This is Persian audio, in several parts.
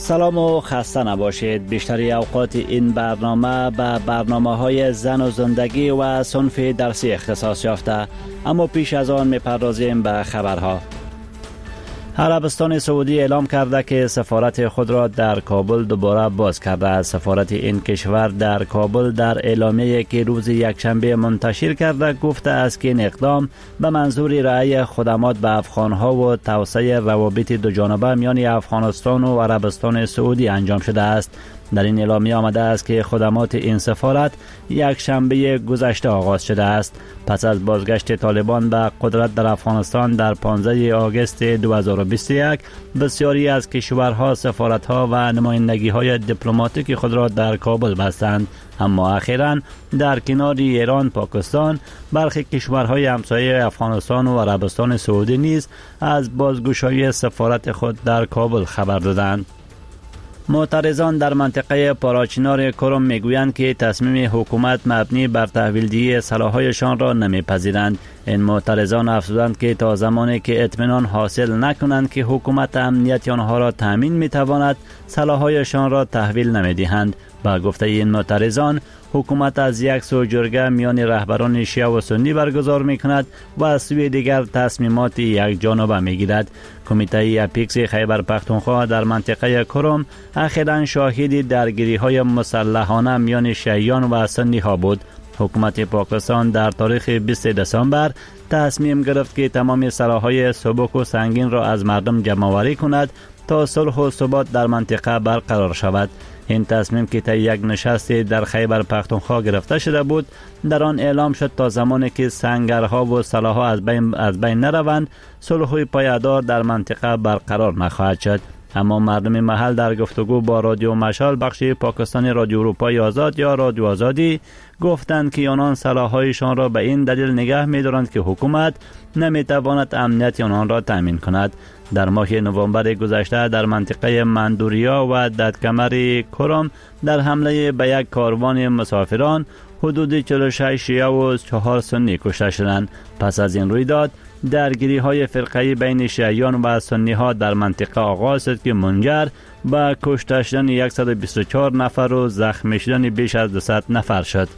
سلام و خسته نباشید. بیشتری اوقات این برنامه به برنامه‌های زن و زندگی و صنف درسی اختصاص یافته، اما پیش از آن می‌پردازیم به خبرها. عربستان سعودی اعلام کرده که سفارت خود را در کابل دوباره باز کرده است. سفارت این کشور در کابل در اعلامیه‌ای که روز یکشنبه منتشر کرده گفته است که این اقدام به منظور رعایت خدمات به افغان‌ها و توسعه روابط دوجانبه میان افغانستان و عربستان سعودی انجام شده است. در این اعلامیه آمده است که خدمات این سفارت یک شنبه گذشته آغاز شده است. پس از بازگشت طالبان به قدرت در افغانستان در 15 آگوست 2021 بسیاری از کشورها سفارتها و نمایندگی‌های دیپلماتیک خود را در کابل بستند، اما اخیراً در کنار ایران، پاکستان، برخی کشورهای همسایه افغانستان و عربستان سعودی نیز از بازگشایی سفارت خود در کابل خبر دادند. معترضان در منطقه پاراچینار کرم میگویند که تصمیم حکومت مبنی بر تحویل‌دهی سلاح‌هایشان را نمیپذیرند. این معترضان افزودند که تا زمانی که اطمینان حاصل نکنند که حکومت امنیت آنها را تامین میتواند، سلاح‌هایشان را تحویل نمیدهند. با گفته این معترضان، حکومت از یک سو جرگه میان رهبران شیعه و سنی برگزار میکند و از سوی دیگر تصمیمات یک جانبه میگیرد. کمیته اپیکس خیبر پختونخوا در منطقه کرم اخیراً شاهد درگیری‌های مسلحانه میان شیعیان و سنی ها بود. حکومت پاکستان در تاریخ 20 دسامبر تصمیم گرفت که تمام سلاح‌های سبک و سنگین را از مردم جمع‌آوری کند تا صلح و ثبات در منطقه برقرار شود. این تصمیم که طی یک نشست در خیبر پختونخوا گرفته شده بود، در آن اعلام شد تا زمانی که سنگرها و سلاح‌ها از بین نروند، صلح پایدار در منطقه برقرار نخواهد شد. اما مردم محل در گفتگو با رادیو مشال بخش پاکستانی رادیو اروپای آزاد یا رادیو آزادی گفتند که آنان سلاح‌هایشان را به این دلیل نگه می‌دارند که حکومت نمی‌تواند امنیت آنان را تامین کند. در ماه نوامبر گذشته در منطقه مندوریا و ددکمر کرم در حمله به یک کاروان مسافران حدود 46 شیعه و 4 سنی کشته شدند. پس از این رویداد درگیری‌های فرقه‌ای بین شیعیان و سنی ها در منطقه آغاز شد که منجر به کشته شدن 124 نفر و زخمی شدن بیش از 200 نفر شد.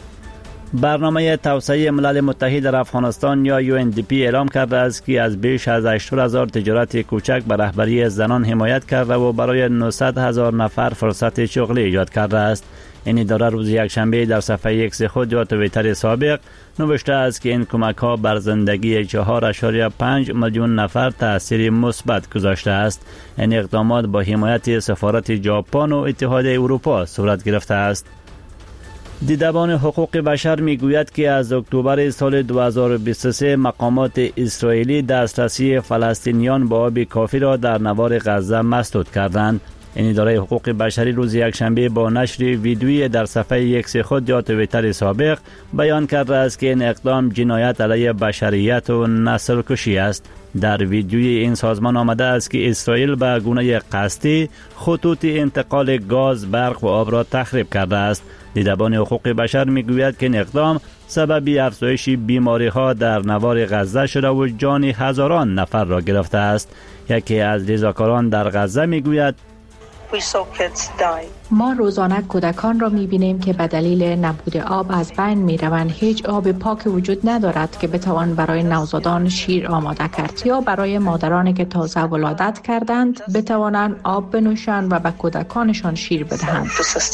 برنامه توسعه ملل متحد در افغانستان یا UNDP اعلام کرده است که از بیش از 80,000 تجارت کوچک به رهبری زنان حمایت کرده و برای 900,000 نفر فرصت شغلی ایجاد کرده است. این اداره روز یکشنبه در صفحه ایکس خود یا توییتر سابق نوشته است که این کمک‌ها بر زندگی 4.5 میلیون نفر تأثیر مثبت گذاشته است. این اقدامات با حمایت سفارت ژاپن و اتحادیه اروپا صورت گرفته است. دیدبان حقوق بشر میگوید که از اکتبر سال 2023 مقامات اسرائیلی دسترسی فلسطینیان به آب کافی را در نوار غزه مسدود کردند. این اداره حقوق بشری روز یکشنبه با نشر ویدیویی در صفحه ایکس خود یا توییتر سابق بیان کرده است که این اقدام جنایت علیه بشریت و نسل کشی است. در ویدیوی این سازمان آمده است که اسرائیل به گونه قصدی خطوط انتقال گاز، برق و آب را تخریب کرده است. دیدبان حقوق بشر میگوید که این اقدام سبب افزایش بیماری ها در نوار غزه شده و جان هزاران نفر را گرفته است. یکی از رضاکاران در غزه میگوید ما روزانه کودکان را می‌بینیم که به دلیل نبود آب از بین می‌روند. هیچ آب پاک وجود ندارد که بتوان برای نوزادان شیر آماده کرد یا برای مادرانی که تازه ولادت کردند بتوانند آب بنوشند و به کودکانشان شیر بدهند.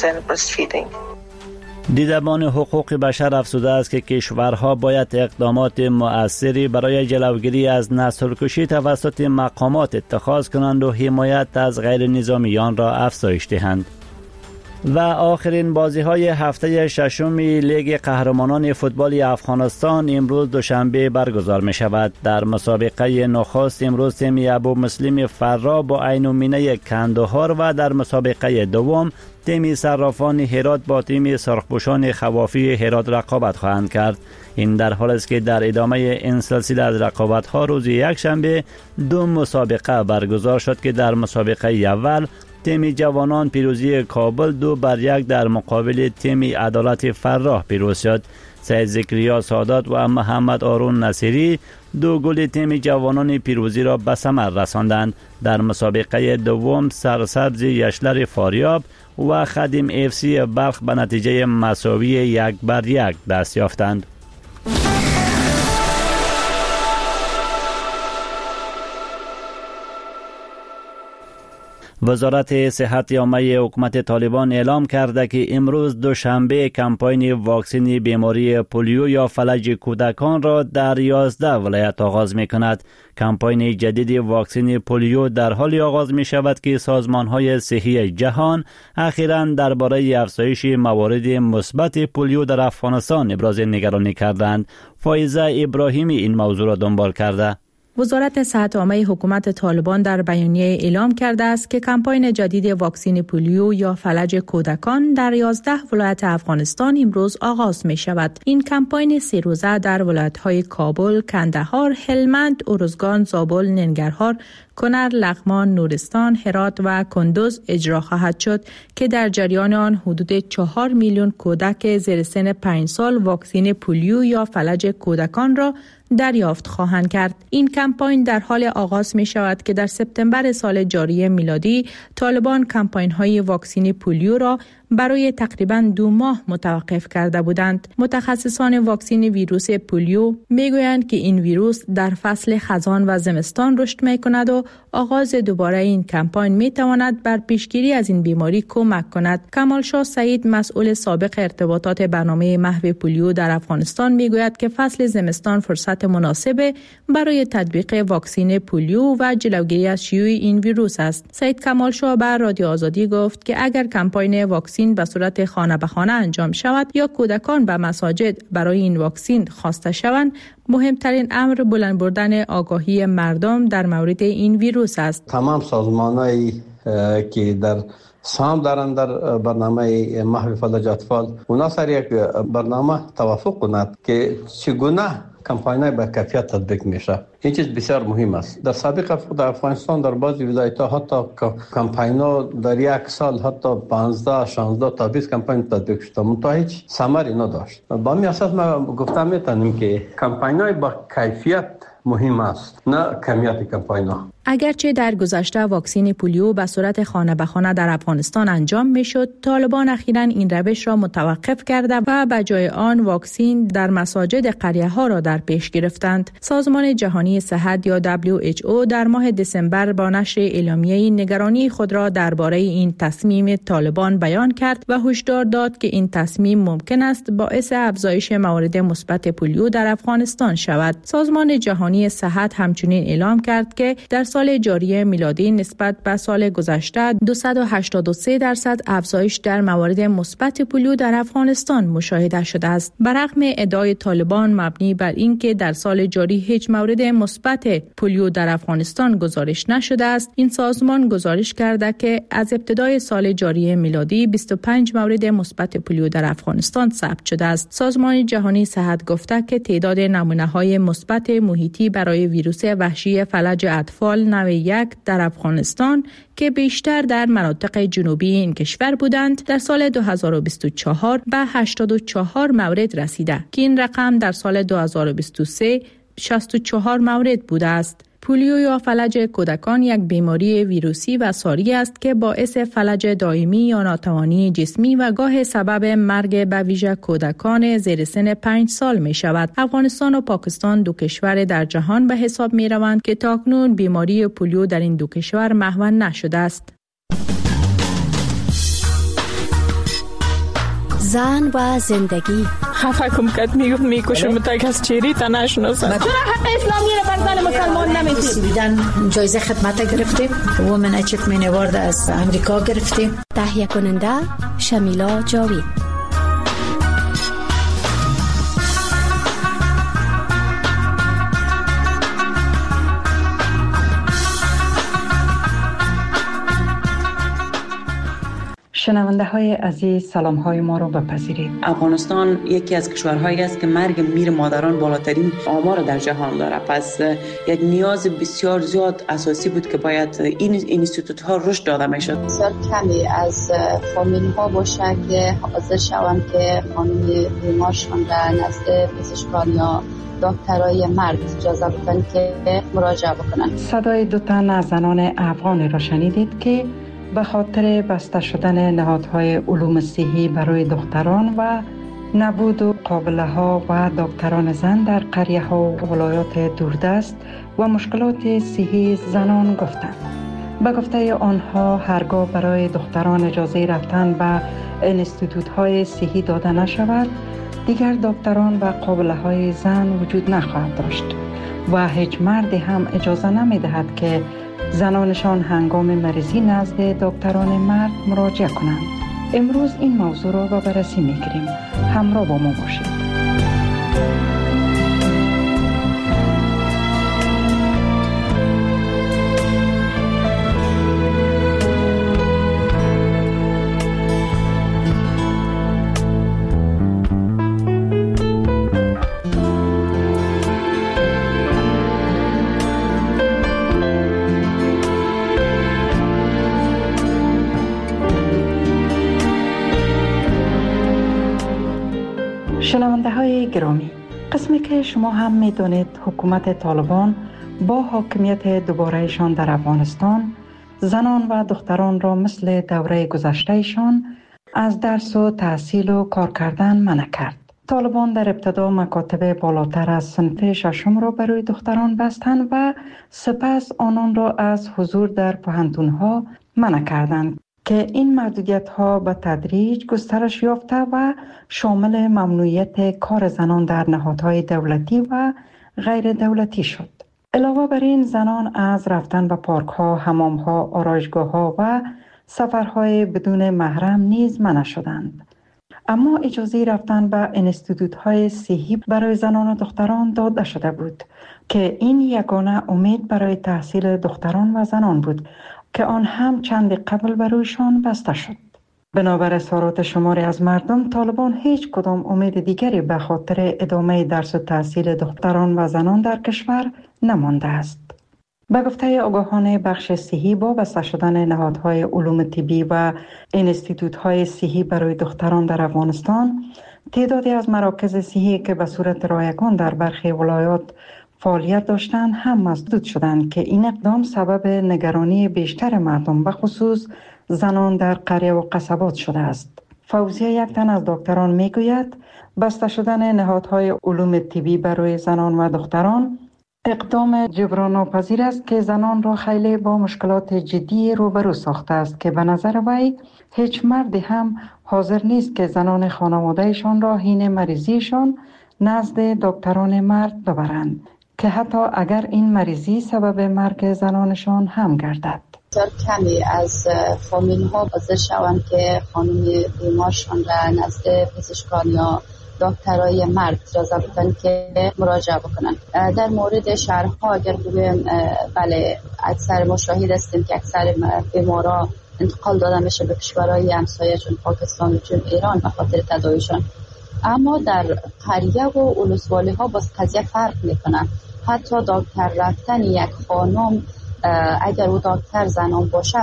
دیدبان حقوق بشر افزوده است که کشورها باید اقدامات مؤثری برای جلوگیری از نسل کشی توسط مقامات اتخاذ کنند و حمایت از غیر نظامیان را افزایش دهند. و آخرین بازی‌های هفته ششم لیگ قهرمانان فوتبال افغانستان امروز دوشنبه برگزار می‌شود. در مسابقه نخست امروز تیم ابو مسلم فرا با عین‌المینه کندهار و در مسابقه دوم تیم صرافان هرات با تیم سرخپوشان خوافی هرات رقابت خواهند کرد. این در حالی است که در ادامه این سلسله از رقابت‌ها روز یکشنبه دو مسابقه برگزار شد که در مسابقه اول تیم جوانان پیروزی کابل 2-1 در مقابل تیم عدالت فراه پیروز شد. سید ذکریا سادات و محمد آرون نصیری 2 گل تیم جوانان پیروزی را به ثمر رساندند. در مسابقه دوم سرسبز یشلر فاریاب و خدیم FC بلخ به نتیجه مساوی 1-1 دست یافتند. وزارت صحت عامه حکومت طالبان اعلام کرده که امروز دوشنبه کمپاین واکسن بیماری پولیو یا فلج کودکان را در 11 ولایت آغاز می کند. کمپاین جدید واکسن پولیو در حال آغاز می شود که سازمان‌های صحی جهان اخیراً درباره افزایش موارد مثبت پولیو در افغانستان ابراز نگرانی کردند. فایزه ابراهیمی این موضوع را دنبال کرده. وزارت صحت عامه حکومت طالبان در بیانیه اعلام کرده است که کمپاین جدید واکسن پولیو یا فلج کودکان در 11 ولایت افغانستان امروز آغاز می شود. این کمپاین 3 روزه در ولایت‌های کابل، کندهار، هلمند، ارزگان، زابل، ننگرهار، کنر، لغمان، نورستان، هرات و کندوز اجرا خواهد شد که در جریان آن حدود 4 میلیون کودک زیر سن 5 سال واکسن پولیو یا فلج کودکان را دریافت خواهند کرد. این کمپاین در حال آغاز می شود که در سپتامبر سال جاری میلادی طالبان کمپاین های واکسن پولیو را برای تقریباً 2 ماه متوقف کرده بودند. متخصصان واکسن ویروس پولیو میگویند که این ویروس در فصل خزان و زمستان رشد میکند و آغاز دوباره این کمپاین میتواند بر پیشگیری از این بیماری کمک کند. کمال شاه سعید مسئول سابق ارتباطات برنامه محو پولیو در افغانستان میگوید که فصل زمستان فرصت مناسب برای تطبیق واکسن پولیو و جلوگیری از شیوع این ویروس است. سعید کمال شاه بر رادیو آزادی گفت که اگر کمپاین واکسن به صورت خانه به خانه انجام شود یا کودکان به مساجد برای این واکسن خواسته شوند، مهمترین امر بلند بردن آگاهی مردم در مورد این ویروس است. تمام سازمانایی که در سهم دارند در برنامه محو فلج اطفال، اونا سر یک برنامه توافق کنند که چگونه کمپاین‌های با کیفیت تطبیق میشه. این چیز بسیار مهم است. در سابق در افغانستان در بعضی ولایت‌ها حتی کمپاین‌ها در یک سال حتی 15 16 تا 20 کمپاین تطبیق شد، منتها هیچ ثمری نداشت. با این اساس ما گفتم میتونیم که کمپاین‌های با کیفیت مهم است، نه کمیت کمپاین‌ها. اگرچه در گذشته واکسن پولیو به صورت خانه به خانه در افغانستان انجام میشد، طالبان اخیراً این روش را متوقف کرده و به جای آن واکسن در مساجد قریه ها را در پیش گرفتند. سازمان جهانی صحت یا WHO در ماه دسامبر با نشر اعلامیه نگرانی خود را درباره این تصمیم طالبان بیان کرد و هشدار داد که این تصمیم ممکن است باعث افزایش موارد مثبت پولیو در افغانستان شود. سازمان جهانی صحت همچنین اعلام کرد که در سال جاری میلادی نسبت به سال گذشته 283% افزایش در موارد مثبت پولیو در افغانستان مشاهده شده است. برغم ادعای طالبان مبنی بر اینکه در سال جاری هیچ مورد مثبت پولیو در افغانستان گزارش نشده است، این سازمان گزارش کرده که از ابتدای سال جاری میلادی 25 مورد مثبت پولیو در افغانستان ثبت شده است. سازمان جهانی صحت گفته که تعداد نمونه‌های مثبت محیطی برای ویروس وحشی فلج اطفال نوع 1 در افغانستان که بیشتر در مناطق جنوبی این کشور بودند در سال 2024 به 84 مورد رسیده که این رقم در سال 2023 64 مورد بوده است. پولیو یا فلج کودکان یک بیماری ویروسی و ساری است که باعث فلج دائمی یا ناتوانی جسمی و گاه سبب مرگ به ویژه کودکان زیر سن 5 سال می شود. افغانستان و پاکستان دو کشور در جهان به حساب می روند که تاکنون بیماری پولیو در این دو کشور محو نشده است. زن و زندگی حکم کرد میکشم تا کس چیری تا نشناسم. چرا حق اسلامی رو بر زن مسلمان نمیدید؟ بیدن جایزه خدمت گرفتیم، وومن اچیومنت اوارد از امریکا گرفتیم. تهیه کننده شمیلا جاوید. شنونده های عزیز، سلام های ما رو بپذیرید. افغانستان یکی از کشورهایی است که مرگ میر مادران بالاترین آمار در جهان داره. پس یک نیاز بسیار زیاد اساسی بود که باید این اینستیتوت ها رشد داده میشد. بسیار کمی از فامیل ها باشه که حاضر شوند که خانم بیمارشان در نزد پزشکان یا دکترای مرد اجازه بدن که مراجعه بکنن. صدای دو تن از زنان افغانی را شنیدید که به خاطر بسته شدن نهادهای علوم صحی برای دختران و نبود و قابله ها و دکتران زن در قریه ها و ولایات دوردست و مشکلات صحی زنان گفتند. به گفته آنها هرگاه برای دختران اجازه رفتن به انستیتوت های صحی داده نشود، دیگر دکتران و قابله های زن وجود نخواهد داشت و هیچ مردی هم اجازه نمی دهد که زنانشان هنگام مریضی نزد دکتران مرد مراجعه کنند. امروز این موضوع را به بررسی می‌گیریم. همراه با ما باشید. شنونده های گرامی، قسمی که شما هم می دانید حکومت طالبان با حاکمیت دوبارهشان در افغانستان زنان و دختران را مثل دوره گذشتهشان از درس و تحصیل و کار کردن منع کرد. طالبان در ابتدا مکاتب بالاتر از صنف ششم را برای دختران بستند و سپس آنان را از حضور در پوهنتون‌ها منع کردند که این محدودیت‌ها به تدریج گسترش یافته و شامل ممنوعیت کار زنان در نهادهای دولتی و غیر دولتی شد. علاوه بر این زنان از رفتن به پارک‌ها، حمام‌ها، آرایشگاه‌ها و سفرهای بدون محرم نیز منع شدند. اما اجازه رفتن به انستیتوت‌های صحی برای زنان و دختران داده شده بود که این یگانه امید برای تحصیل دختران و زنان بود که آن هم چند قبل برایشان بسته شد. بنابر اظهارات شماری از مردم، طالبان هیچ کدام امید دیگری به خاطر ادامه درس و تحصیل دختران و زنان در کشور نمانده است. به گفته آگاهان بخش صحی، با بسته شدن نهادهای علوم طبی و انستیتوت‌های صحی برای دختران در افغانستان، تعدادی از مراکز صحی که به صورت رایگان در برخی ولایات فعالیت داشتند هم مسدود شدند که این اقدام سبب نگرانی بیشتر مردم به خصوص زنان در قریه و قصبات شده است. فوزیه، یک تن از دکتران، میگوید بسته شدن نهادهای علوم طبی برای زنان و دختران اقدام جبران ناپذیر است که زنان را خیلی با مشکلات جدی روبرو ساخته است که به نظر وی هیچ مردی هم حاضر نیست که زنان خانوادهشان را حین مریضیشان نزد دکتران مرد ببرند که حتی اگر این مریضی سبب مرگ زنانشان هم گردد. بسیار کمی از فامیل ها حاضر شوند که خانم بیمارشان را نزد پزشکان یا دکترای مرد اجازه بدن که مراجعه بکنن. در مورد شهرها اگر بگویم، بله، اکثر ما شاهد هستیم که اکثر بیمارا انتقال داده میشه به کشورهای همسایه چون پاکستان و چون ایران به خاطر تداویشان. اما در قریه و ولسوالی ها باز قضیه فرق میکنه. حتی دکتر رفتن یک خانم، اگر او دکتر زنان باشه،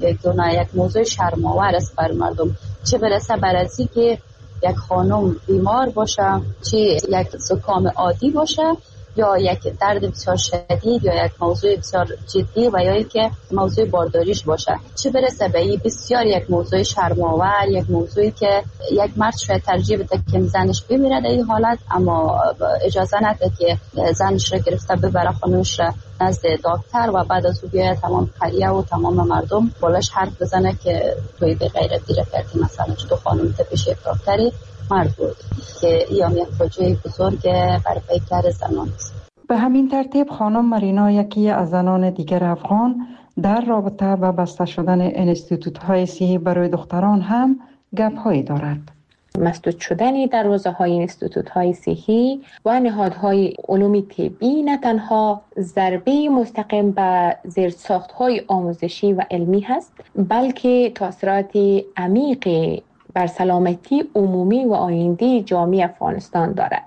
یک موضوع شرم‌آور است بر مردم، چه برسه بر ازی که یک خانم بیمار باشه، چه یک زکام عادی باشه یا یک درد بسیار شدید یا یک موضوع بسیار جدی و یا که موضوع بارداریش باشه، چه برسه به این بسیار یک موضوع شرم‌آور، یک موضوعی که یک مرد شاید ترجیح بده که زنش بمیره در این حالت، اما اجازه نده که زنش را گرفته ببره خانوش را نزد دکتر و بعد از او بیاید تمام قریه و تمام مردم بالاش حرف بزنه که توی به غیرتی را کردی، مثلا تو خانم پیش یک دکتری مرد بود، که این یک فاجعه بزرگ بر پیکر زنان است. به همین ترتیب خانم مرینا، یکی از زنان دیگر افغان، در رابطه با بسته شدن انستیتوت‌های صحی برای دختران هم گپ‌هایی دارد. مسدود شدن دروازه‌های اینستیتوت‌های صحی و نهادهای علوم طبی نه تنها ضربه مستقیم به زیرساخت‌های آموزشی و علمی هست، بلکه تاثیرات عمیق بر سلامتی عمومی و آینده جامعه افغانستان دارد.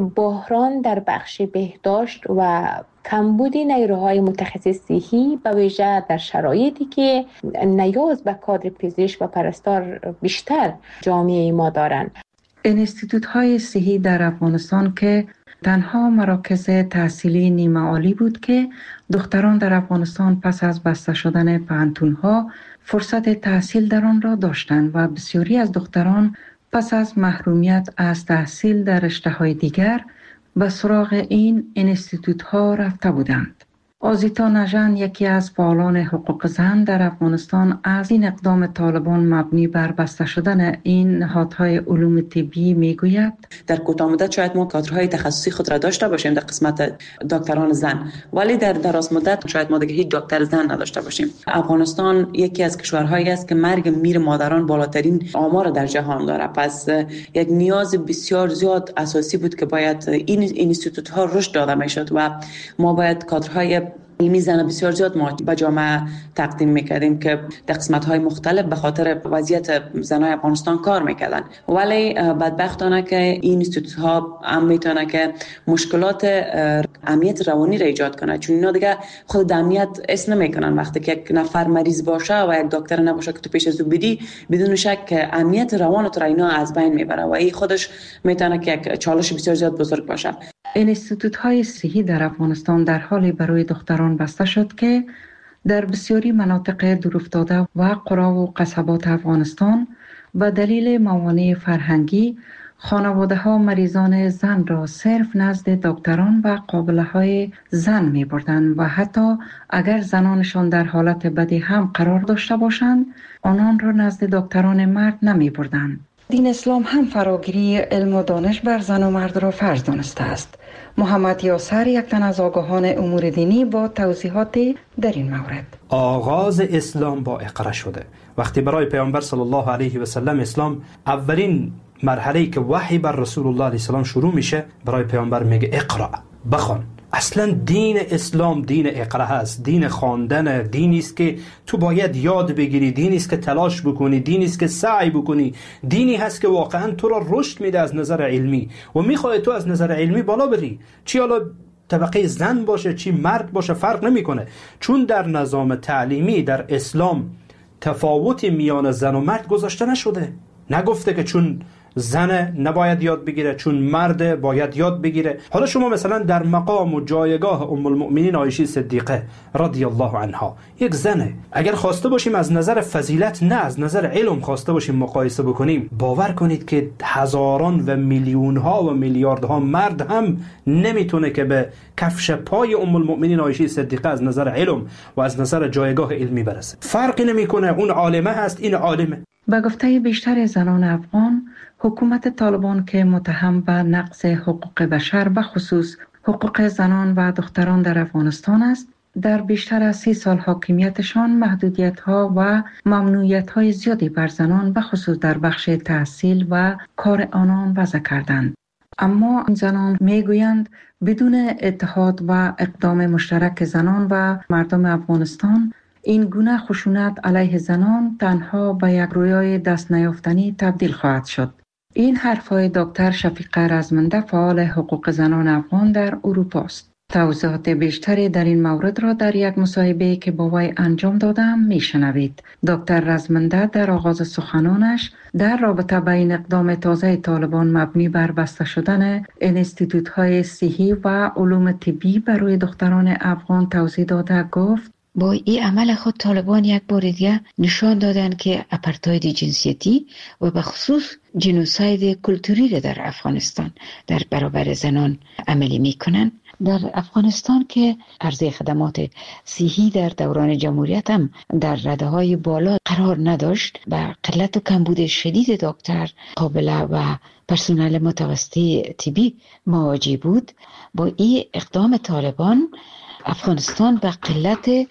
بحران در بخش بهداشت و کمبود نیروهای متخصص صحی به ویژه در شرایطی که نیاز به کادر پزشک و پرستار بیشتر جامعه ما دارند. اینستیتوت‌های صحی در افغانستان که تنها مراکز تحصیلی نیمه عالی بود که دختران در افغانستان پس از بسته شدن پوهنتون‌ها فرصت تحصیل در آن را داشتند و بسیاری از دختران پس از محرومیت از تحصیل در رشته‌های دیگر به سراغ این اینستیتوت‌ها رفته بودند. آزیتا نژند، یکی از فعالان حقوق زن در افغانستان، از این اقدام طالبان مبنی بر بسته شدن این نهادهای علوم طبی میگوید: در کوتاه مدت شاید ما کادرهای تخصصی خود را داشته باشیم در قسمت دکتران زن، ولی در دراز مدت شاید ما دیگه هیچ دکتر زن نداشته باشیم. افغانستان یکی از کشورهایی است که مرگ میر مادران بالاترین آمار در جهان دارد. پس یک نیاز بسیار زیاد اساسی بود که باید این اینستیتوت‌ها رشد داده میشد و ما باید کادرهای علمی زن بسیار زیاد ما به جامعه تقدیم میکردیم که در قسمت‌های مختلف به خاطر وضعیت زنای افغانستان کار میکردن. ولی بدبختانه که این اینستیتوت‌ها هم میتونه که مشکلات امنیت روانی را ایجاد کنه، چون اینا دیگه خود امنیت اسم نمیکنن. وقتی که یک نفر مریض باشه و یک دکتر نباشه که تو پیش از او بدی، بدون شک امنیت روان تو را اینا از بین میبره و این خودش میتونه که یک چالش بسیار زیاد بزرگ باشه. اینستیتوت‌های صحی در افغانستان در حالی برای دختران بسته شد که در بسیاری مناطق دورافتاده و قرا و قصبات افغانستان به دلیل موانع فرهنگی خانواده‌ها مریضان زن را صرف نزد دکتران و قابله‌های زن می‌بردند و حتی اگر زنانشان در حالت بدی هم قرار داشته باشند، آنان را نزد دکتران مرد نمی‌بردند. دین اسلام هم فراگیری علم و دانش بر زن و مرد را فرض دانسته است. محمد یاسر، یک تن از آگاهان امور دینی، با توضیحات در این مورد: آغاز اسلام با اقرا شده. وقتی برای پیامبر صلی الله علیه و سلم اسلام اولین مرحله‌ای که وحی بر رسول الله علیه السلام شروع میشه، برای پیامبر میگه اقرا، بخوان. اصلا دین اسلام دین اقرا هست، دین خواندن، دینی است که تو باید یاد بگیری، دینی است که تلاش بکنی، دینی است که سعی بکنی، دینی هست که واقعا تو را رشد میده از نظر علمی و میخواد تو از نظر علمی بالا بری، چی حالا طبقه زن باشه چی مرد باشه فرق نمیکنه. چون در نظام تعلیمی در اسلام تفاوتی میان زن و مرد گذاشته نشده، نگفته که چون زن نباید یاد بگیره چون مرد باید یاد بگیره. حالا شما مثلا در مقام و جایگاه ام المؤمنین عایشه صدیقه رضی الله عنها، یک زنه، اگر خواسته باشیم از نظر فضیلت نه از نظر علم خواسته باشیم مقایسه بکنیم، باور کنید که هزاران و میلیون ها و میلیاردها مرد هم نمیتونه که به کفش پای ام المؤمنین عایشه صدیقه از نظر علم و از نظر جایگاه علمی برسه. فرقی نمیکنه، اون عالمه هست این عالمه. به گفته بیشتر زنان افغان، حکومت طالبان که متهم به نقض حقوق بشر به خصوص حقوق زنان و دختران در افغانستان است، در بیشتر از 30 سال حاکمیتشان محدودیت‌ها و ممنوعیت‌های زیادی بر زنان به خصوص در بخش تحصیل و کار آنان وضع کردند. اما این زنان میگویند بدون اتحاد و اقدام مشترک زنان و مردم افغانستان، این گونه خشونت علیه زنان تنها به یک رویای دست نیافتنی تبدیل خواهد شد. این حرفهای دکتر شفیقه رزمنده، فعال حقوق زنان افغان در اروپا است. توضیحات بیشتری در این مورد را در یک مصاحبه که با وی انجام دادم میشنوید. دکتر رزمنده در آغاز سخنانش در رابطه با این اقدام تازه طالبان مبنی بر بسته شدن اینستیتوت‌های صحی و علوم طبی برای دختران افغان توضیح داده گفت: با این عمل خود طالبان یک بار دیگه نشان دادن که اپارتاید جنسیتی و به خصوص جنوساید کلتوری را در افغانستان در برابر زنان عملی میکنن. در افغانستان که عرضه خدمات صحی در دوران جمهوریت هم در رده‌های بالا قرار نداشت و قلت و کمبود شدید دکتر، قابله و پرسنل متوسطه طبی مواجه بود، با این اقدام طالبان افغانستان به قلت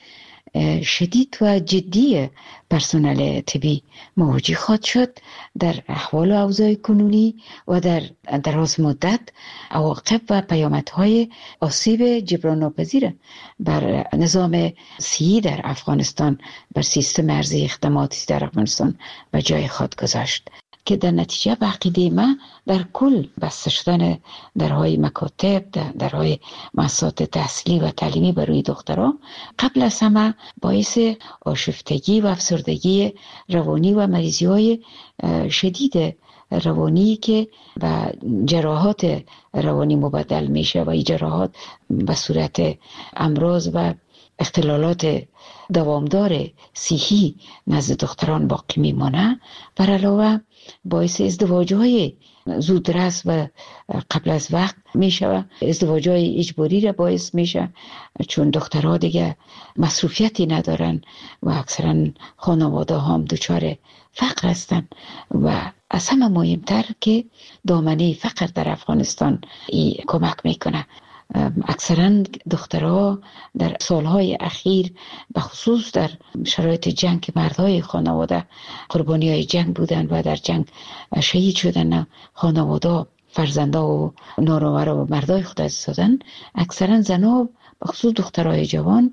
شدید و جدی پرسنل طبی مواجه خواهد شد در احوال و اوضاع کنونی و در دراز مدت عواقب و پیامدهای آسیب جبران ناپذیر بر نظام صحی در افغانستان، بر سیستم ارزی خدماتی در افغانستان و جای خود گذاشت که در نتیجه به عقیده ما در کل بسته شدن درهای مکاتب، درهای مؤسسات تحصیلی و تعلیمی برای دختران قبل از همه باعث آشفتگی و افسردگی روانی و مریضی های شدید روانی که به جراحات روانی مبدل میشه و این جراحات به صورت امراض و اختلالات دوامدار صحی نزد دختران باقی میمانه. بر علاوه باعث ازدواج‌های زودرس و قبل از وقت میشه، ازدواج‌های اجباری را باعث میشه، چون دخترها دیگه مصروفیتی ندارن و اکثرا خانواده هم دچار فقر هستن و از همه مهمتر که دامنه فقر در افغانستان کمک میکنه. اکثرا دخترها در سالهای اخیر به خصوص در شرایط جنگ که مردهای خانواده قربانی های جنگ بودن و در جنگ شهید شدن، خانواده فرزنده و نانوره و مردای خود از دادن، اکثرا زنها به خصوص دخترهای جوان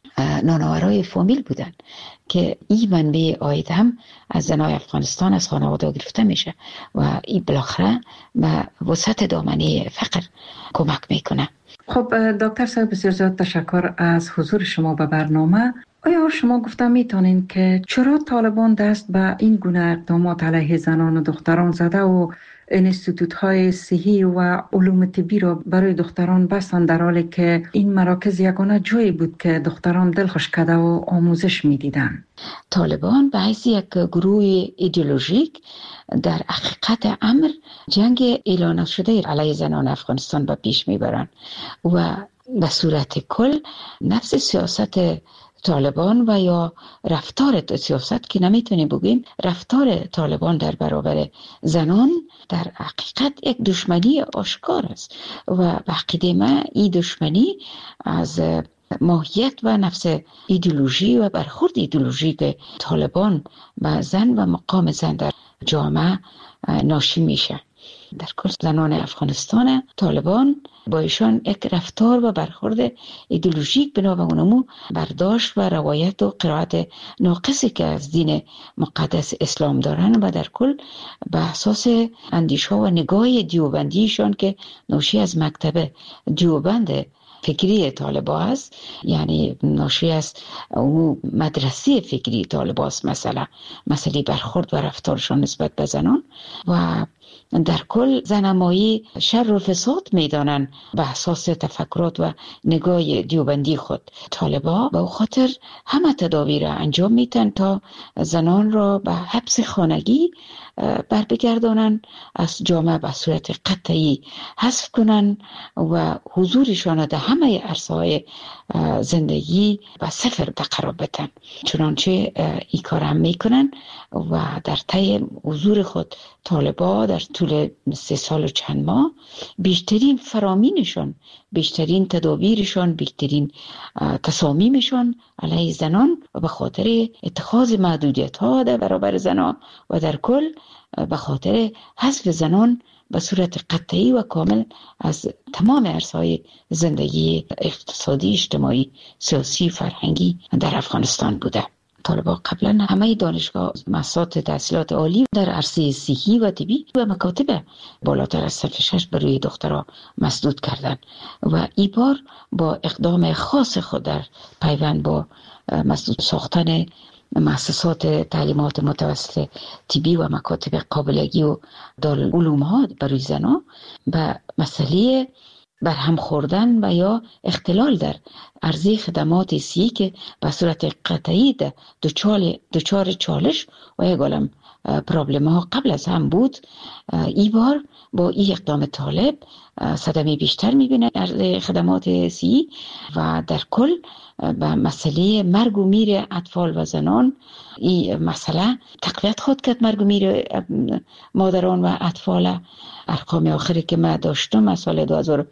نانوارای فامیل بودن که این منبع عاید هم از زنای افغانستان از خانواده گرفته میشه و این بالاخره به وسط دامنه فقر کمک میکنه. خب دکتر صاحب، بسیار زیاد تشکر از حضور شما به برنامه. آیا شما گفته میتونین که چرا طالبان دست به این گونه اقدامات علیه زنان و دختران زده و انستیتوت های صحی و علوم طبی را برای دختران بستند، در حالی که این مراکز یگانه جایی بود که دختران دلخوش کرده و آموزش میدیدن؟ طالبان به حیث یک گروه ایدئولوژیک در حقیقت امر جنگ اعلان شده علیه زنان افغانستان به پیش میبرند و به صورت کل نفس سیاست طالبان و یا رفتار سیاست که نمیتونیم بگیم رفتار طالبان در برابر زنان در حقیقت یک دشمنی آشکار است و به عقیده من این دشمنی از ماهیت و نفس ایدئولوژی و برخورد ایدئولوژیک طالبان به زن و مقام زن در جامعه ناشی میشه. در کل زنان افغانستان طالبان با ایشان یک رفتار و برخورد ایدئولوژیک بنا به اونمو برداشت و روایت و قرائت ناقصی که از دین مقدس اسلام دارن و در کل به اساس اندیشه و نگاه دیوبندیشان که ناشی از مکتب دیوبند فکری طالبا است، یعنی ناشی از اون مدرسه فکری طالبا است، مسئله برخورد و رفتارشان نسبت به زنان و در کل زنمایی شر و فساد میدانن به اساس تفکرات و نگاه دیوبندی خود. طالبا به خاطر همه تدابیر انجام میتن تا زنان را به حبس خانگی بر بگردانن، از جامعه به صورت قطعی حذف کنن و حضورشان در همه عرصه‌های زندگی به صفر قرار بدن. چنانچه این کار هم میکنن و در طی حضور خود طالبا در طول 3 سال و چند ماه بیشترین فرامینشان، بیشترین تدابیرشان، بیشترین تصامیمشان علیه زنان و به خاطر اتخاذ محدودیت ها در برابر زنان و در کل به خاطر حذف زنان به صورت قطعی و کامل از تمام عرصه‌های زندگی اقتصادی، اجتماعی، سیاسی، فرهنگی در افغانستان بوده. طالبان قبلا همه دانشگاه، مؤسسات تحصیلات عالی در عرصه صحی و طبی و مکاتب بالاتر از صف 6 برای دخترها مسدود کردند و این بار با اقدام خاص خود در پیوند با مسدود ساختن مؤسسات تعلیمات متوسط طبی و مکاتب قابلگی و دارالعلوم ها برای زنان به مسئله برهم خوردن و یا اختلال در عرضه خدمات صحی که به صورت قطعی دچار چالش و یک عالم پرابلم ها قبل از هم بود، این بار با این اقدام طالب صدمه بیشتر میبینه عرضه خدمات صحی و در کل به مسئله مرگ و میر اطفال و زنان این مسئله تقویت خود کرد. مرگ و میر مادران و اطفال ارقام آخری که ما داشتم از سال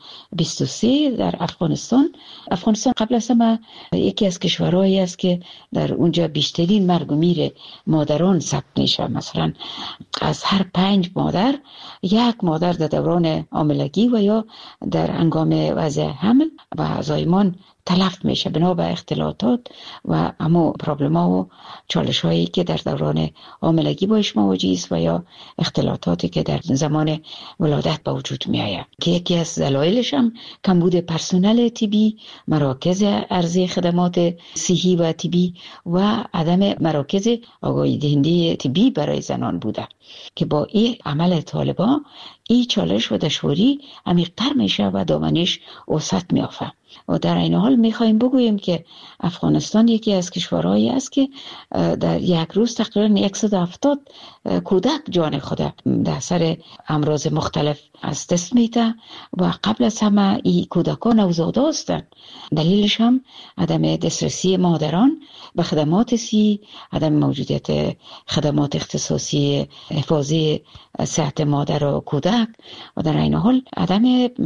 2023 در افغانستان قبل از همه یکی از کشورهایی است که در اونجا بیشترین مرگ و میر مادران ثبت میشه. مثلا از هر 5 مادر 1 مادر در دوران حاملگی و یا در هنگام وضع حمل و زایمان تلف میشه بنا به اختلاطات و همو پرابلم ها و چالش هایی که در دوران حاملگی باش مواجه است و یا اختلاطاتی که در زمان ولادت به وجود می آید که یکی از دلایلش هم کمبود پرسنل طبی، مراکز عرضه خدمات صحی و طبی و عدم مراکز آگاهی دهنده طبی برای زنان بوده که با این عمل طالبان این چالش و دشواری عمیق‌تر میشه و دامنش وسعت میافته. و در این حال میخوایم بگوییم که افغانستان یکی از کشورهایی است که در یک روز تقریبا 170 کودک جان خود در اثر امراض مختلف از دست میده و قبل از همه این کودکان نوزاده هستند. دلیلش هم عدم دسترسی مادران به خدمات صحی، عدم موجودیت خدمات اختصاصی حفاظی صحت مادر و کودک و در این حال عدم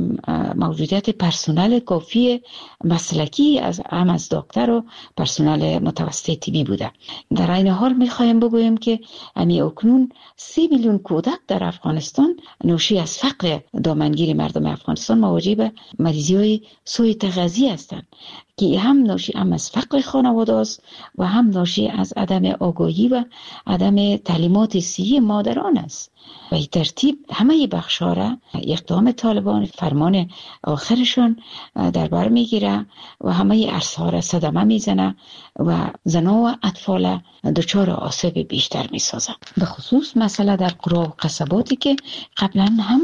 موجودیت پرسنل کافی مسلکی از دکتر و پرسنل متوسط طبی بوده. در این حال میخوایم بگویم که اکنون 3 میلیون کودک در افغانستان ناشی از فقر دامنگیر مردم افغانستان مواجه به مریضی های سوء تغذیه هستند که هم ناشی از فقر خانواده است و هم ناشی از عدم آگاهی و عدم تعلیمات صحی مادران است. و این ترتیب همه بخش‌ها را اقدام طالبان فرمان آخرشان در بر میگیره و همه عرصه‌ها را صدمه میزنه و زنان و اطفال دچار آسیب بیشتر میسازه. به خصوص مسئله در قرى و قصباتی که قبلا هم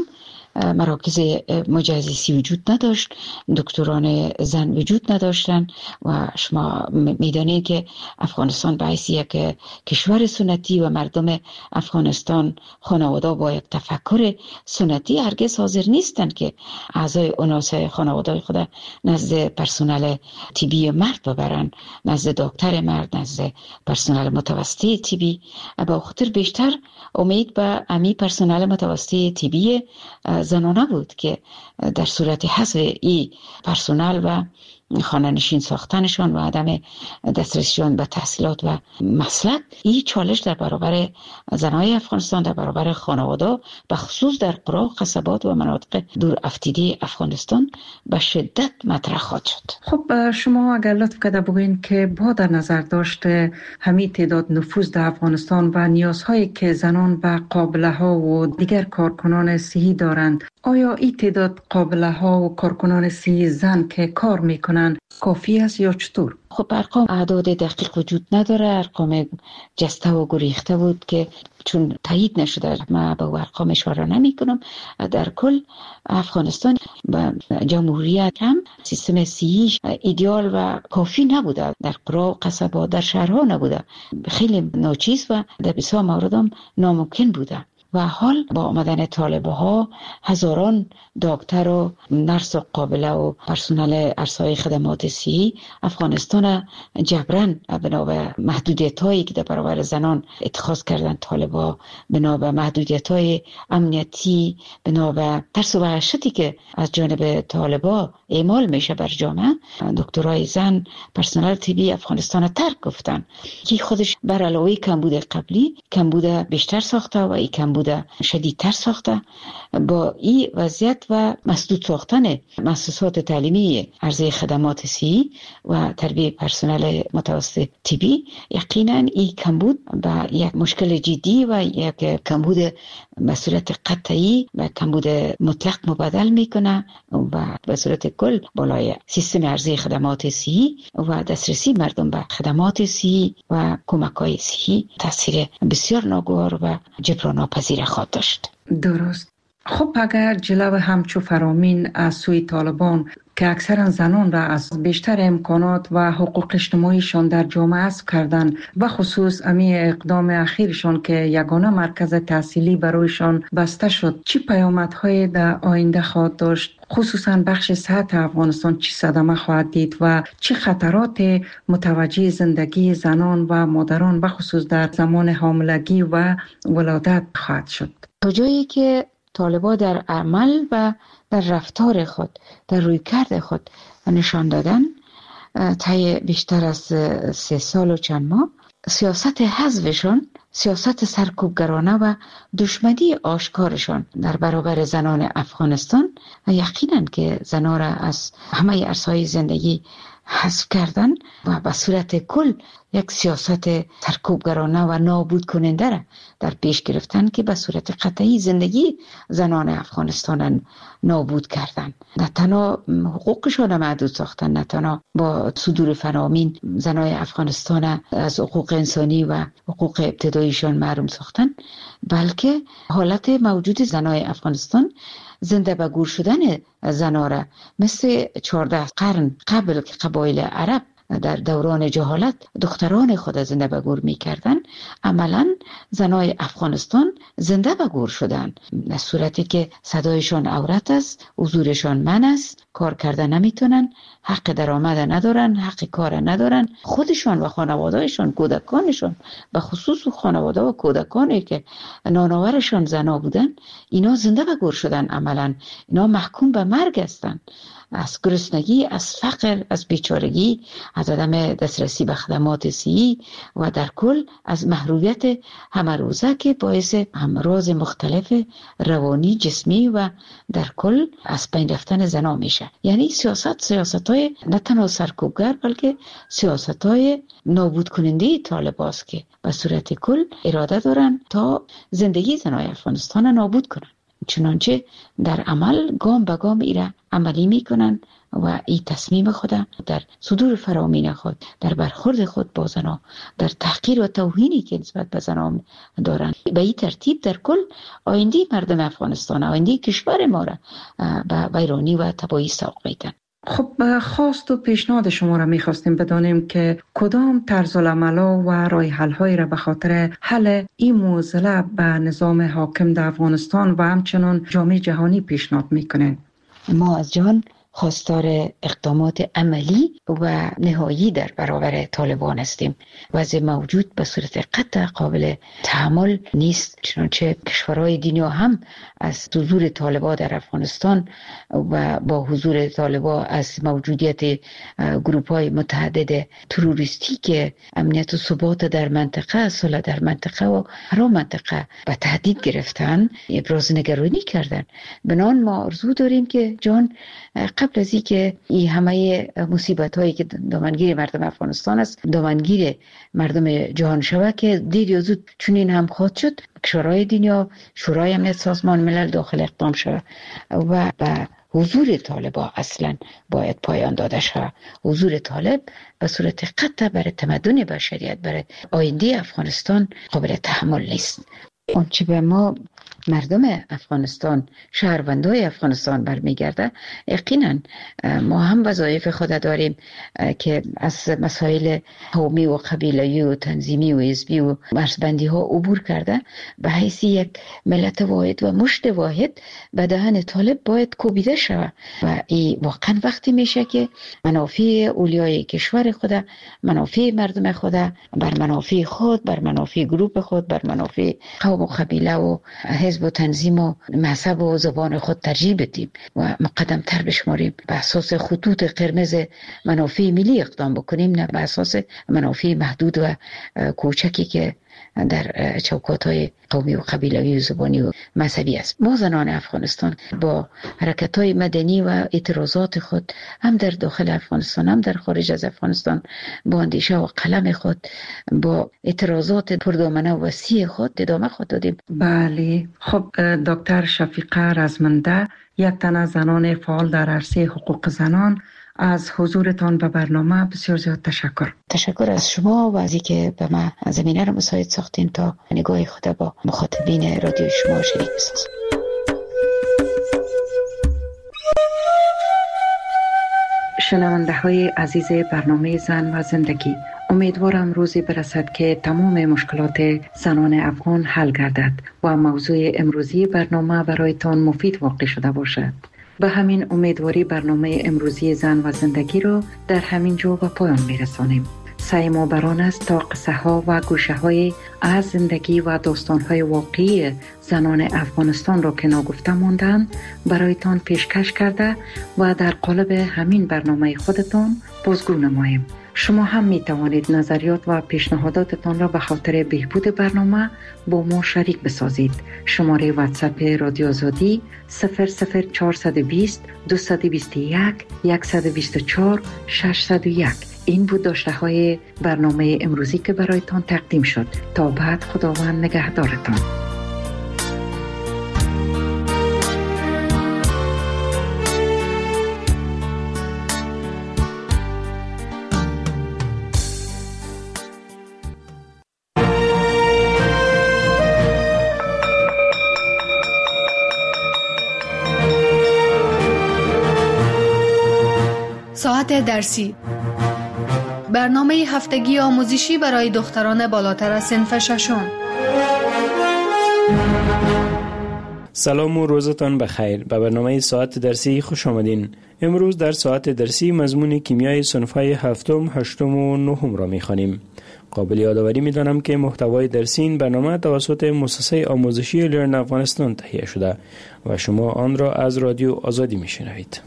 مراکز مجهزی وجود نداشت، دکتران زن وجود نداشتن و شما میدانید که افغانستان به حیث یک کشور سنتی و مردم افغانستان خانواده با یک تفکر سنتی هرگز حاضر نیستند که اعضای اناس خانواده خود نزد پرسنل طبی مرد ببرن، نزد دکتر مرد، نزد پرسنل متوسط طبی. با خاطر بیشتر امید به امی پرسنل متوسط طبی زنانه بود که در صورت حذف این پرسنل و خانه نشین ساختنشان و عدم دسترسیشان به تحصیلات و مسلک این چالش در برابر زنای افغانستان، در برابر خانواده به خصوص در قرى و قصبات و مناطق دور افتیده افغانستان به شدت مطرح خواهد شد. خب شما اگر لطف کرده بگوین که با در نظر داشته همین تعداد نفوذ در افغانستان و نیازهایی که زنان و قابله ها و دیگر کارکنان صحی دارند، آیا این تعداد قابله ها و کارکنان صحی زن که کار میکنن کافی است یا چطور؟ خب ارقام اعداد دقیق وجود نداره، ارقام جسته و گریخته بود که چون تایید نشده من به ارقام اشاره نمی کنم. در کل افغانستان و جمهوریت هم سیستم صحی ایدئال و کافی نبوده، در قرى و قصبات در شهرها نبوده، خیلی ناچیز و در بسیار موارد هم ناممکن بوده. و حال با آمدن طالبها هزاران دکتر و نرس و قابله و پرسنل عرصه‌های خدمات صحی افغانستان جبران بنا به محدودیت‌هایی که در برابر زنان اتخاذ کردن طالبها، بنا به محدودیت‌های امنیتی، بنا به ترس و وحشتی که از جانب طالبها اعمال میشه بر جامعه، دکترای زن پرسنل طبی افغانستان ترک گفتن که خودش بر علاوه کمبود قبلی کمبود بیشتر ساخته و این کمبود شدیدتر ساخته. با این وضعیت و مسدود ساختن مؤسسات تعلیمی عرضه خدمات صحی و تربیت پرسنل متوسط طبی، یقینا این کمبود به یک مشکل جدی و یک کمبود مسئولیت قطعی و کمبود مطلق مبادل میکنه و به صورت کل بالای سیستم عرضه خدمات صحی و دسترسی مردم به خدمات صحی و کمک‌های صحی تاثیر بسیار ناگوار و جبران ناپذیر خواهد داشت. درست. خب اگر جلو همچو فرامین از سوی طالبان که اکثرا زنان را از بیشتر امکانات و حقوق اجتماعیشان در جامعه حذف کردن و خصوص امی اقدام اخیرشان که یگانه مرکز تحصیلی برایشان بسته شد، چی پیامدهای در آینده خواهد داشت؟ خصوصا بخش صحت افغانستان چی صدمه خواهد دید و چه خطرات متوجه زندگی زنان و مادران بخصوص در زمان حاملگی و ولادت خواهد شد؟ تا جایی که طالبان در عمل و در رفتار خود، در رویکرد خود نشان دادن طی بیشتر از 3 سال و چند ماه، سیاست حذفشان، سیاست سرکوبگرانه و دشمنی آشکارشان در برابر زنان افغانستان یقینا که زنان را از همه عرصه‌های زندگی حذف کردن و به صورت کل یک سیاست سرکوبگرانه و نابود کننده را در پیش گرفتن که به صورت قطعی زندگی زنان افغانستان نابود کردن. نه تنها حقوقشان محدود ساختن، نه تنها با صدور فرامین زنان افغانستان از حقوق انسانی و حقوق ابتداییشان محروم ساختن، بلکه حالت موجود زنان افغانستان زنده به گور شدن زناره مثل 14 قرن قبل که قبایل عرب در دوران جهالت دختران خود زنده به گور می کردن، عملا زنای افغانستان زنده به گور شدن، در صورتی که صدایشان عورت است، حضورشان من است، کار کردن نمیتونن، حق درآمد ندارن، حق کار ندارن، خودشان و خانوادهشان، کودکانشان، به خصوص خانواده و کودکانی که نانآورشان زنا بودن، اینا زنده به گور شدن، عملا اینا محکوم به مرگ هستند. از گرسنگی، از فقر، از بیچارگی، از عدم دسترسی به خدمات صحی و در کل از محرومیت همه روزه که باعث امراض مختلف روانی، جسمی و در کل از بین رفتن زنا میشه. یعنی سیاست‌های نه تنها سرکوبگر بلکه سیاست‌های نابود کننده طالباست که به صورت کل اراده دارن تا زندگی زنای افغانستان نابود کنن. چنانچه در عمل گام به گام ایره عملی میکنن و این تصمیم خود در صدور فرامین خود، در برخورد خود با زنان، در تحقیر و توهینی که نسبت به زنان دارن، به این ترتیب در کل آینده مردم افغانستان، آینده کشور ما را به ویرانی و تباهی سوق میدن. خب خواست و پیشنهاد شما را میخواستیم بدانیم که کدام طرز العمل‌ها و راه حل‌هایی را به خاطر حل این معضله به نظام حاکم در افغانستان و همچنان جامعه جهانی پیشنهاد میکنین؟ ما از جهان خواستار اقدامات عملی و نهایی در برابر طالبان هستیم. وضع موجود به صورت قطع قابل تحمل نیست، چنانچه کشورهای دنیا هم از حضور طالبان در افغانستان و با حضور طالبان از موجودیت گروپ‌های متعدد تروریستی که امنیت و ثبات در منطقه، صلح در منطقه و هر منطقه به تهدید گرفتن، ابراز نگرانی کردن. بنان ما آرزو داریم که جان قبل از اینکه این همه مصیبت هایی که دامنگیر مردم افغانستان است دامنگیر مردم جهان شود که دیر یا زود چنین هم خواهد شد، کشورهای دنیا، شورای امنیت سازمان ملل داخل اقدام شود و به حضور طالبان اصلا باید پایان داده شود. حضور طالب به صورت قطع برای تمدن بشریت، برای آینده افغانستان قابل تحمل نیست. آنچه به ما مردم افغانستان، شهروندای افغانستان برمیگرده، یقینا ما هم وظایف خود داریم که از مسائل قومی و قبیله‌ای و تنظیمی و حزبی و مرزبندی ها عبور کرده به حیث یک ملت واحد و مشت واحد به دهن طالب باید کوبیده شود و این واقعا وقتی میشه که منافع اولیای کشور خود، منافع مردم خود بر منافع خود، بر منافع گروه خود، بر منافع قوم و قبیله و حزب و تنظیم و مذهب و زبان خود ترجیح بدیم و مقدم تر بشماریم، به اساس خطوط قرمز منافع ملی اقدام بکنیم، نه به اساس منافع محدود و کوچکی که در چوکات‌های قومی و قبیله‌ای و زبانی و مذهبی است. ما زنان افغانستان با حرکت‌های مدنی و اعتراضات خود هم در داخل افغانستان هم در خارج از افغانستان با اندیشه و قلم خود، با اعتراضات پردامنه و وسیع خود ادامه خود دادیم. بله. خب دکتر شفیقه رزمنده، یک تن از زنان فعال در عرصه حقوق زنان، از حضورتان به برنامه بسیار زیاد تشکر. تشکر از شما و از اینکه به من زمینه رو مساعد ساختین تا نگاه خود با مخاطبین رادیو شما شریک بسازم. شنونده های عزیز برنامه زن و زندگی، امیدوارم روزی برسد که تمام مشکلات زنان افغان حل گردد و موضوع امروزی برنامه برایتان مفید واقع شده باشد. به همین امیدواری برنامه امروزی زن و زندگی را در همین جا به پایان میرسانیم. سعی ما بر آن است تا قصه ها و گوشه های از زندگی و داستان های واقعی زنان افغانستان را که ناگفته ماندند برایتان پیشکش کرده و در قالب همین برنامه خودتان بازگو نماییم. شما هم می توانید نظریات و پیشنهاداتتان را به خاطر بهبود برنامه با ما شریک بسازید. شماره واتساپ رادیو آزادی 00420 221 124 601. این بود داشته های برنامه امروزی که برایتان تقدیم شد. تا بعد، خداوند نگهدارتان. ساعت درسی، برنامه هفتگی آموزشی برای دختران بالاتر از صنف ششم. سلام و روزتان بخیر. به برنامه ساعت درسی خوش آمدین. امروز در ساعت درسی مضمون کیمیای صنف‌های هفتم، هشتم و نهم را می‌خوانیم. قابل یادآوری می‌دانم که محتوای درسی این برنامه توسط مؤسسه آموزشی لرن افغانستان تهیه شده و شما آن را از رادیو آزادی می‌شنوید.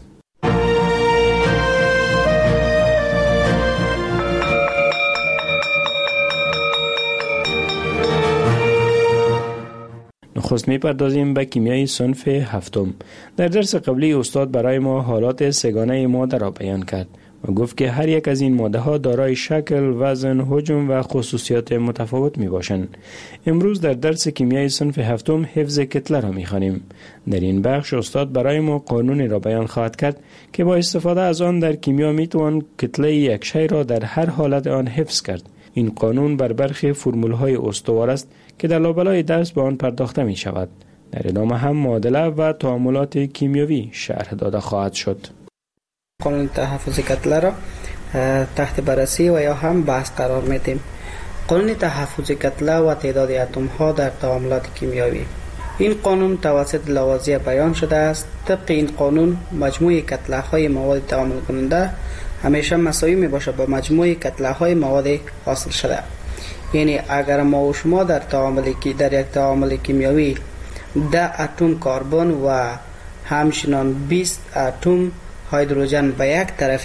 نخست می‌پردازیم به کیمیای صنف هفتم. در درس قبلی استاد برای ما حالات سگانه ماده را بیان کرد و گفت که هر یک از این ماده ها دارای شکل، وزن، حجم و خصوصیات متفاوت می باشند. امروز در درس کیمیای صنف هفتم حفظ کتله را می خوانیم. در این بخش استاد برای ما قانونی را بیان خواهد کرد که با استفاده از آن در کیمیا می توان کتله یک شی را در هر حالت آن حفظ کرد. این قانون بر برخی فرمول های استوار است که در لابلای درس به آن پرداخته می شود. در ادامه هم معادله و تعاملات کیمیاوی شرح داده خواهد شد. قانون تحفظ کتله را تحت بررسی و یا هم بحث قرار میدیم. قانون تحفظ کتله و تعداد اتم ها در تعاملات کیمیاوی. این قانون توسط لاوازیه بیان شده است. طبق این قانون مجموع کتله های مواد تعامل کننده همیشه مساوی می باشد با مجموع کتله های مواد حاصل شده. یعنی اگر ما و شما در یک تعامل کیمیاوی 10 اتم کربن و همچنین 20 اتم هیدروژن به یک طرف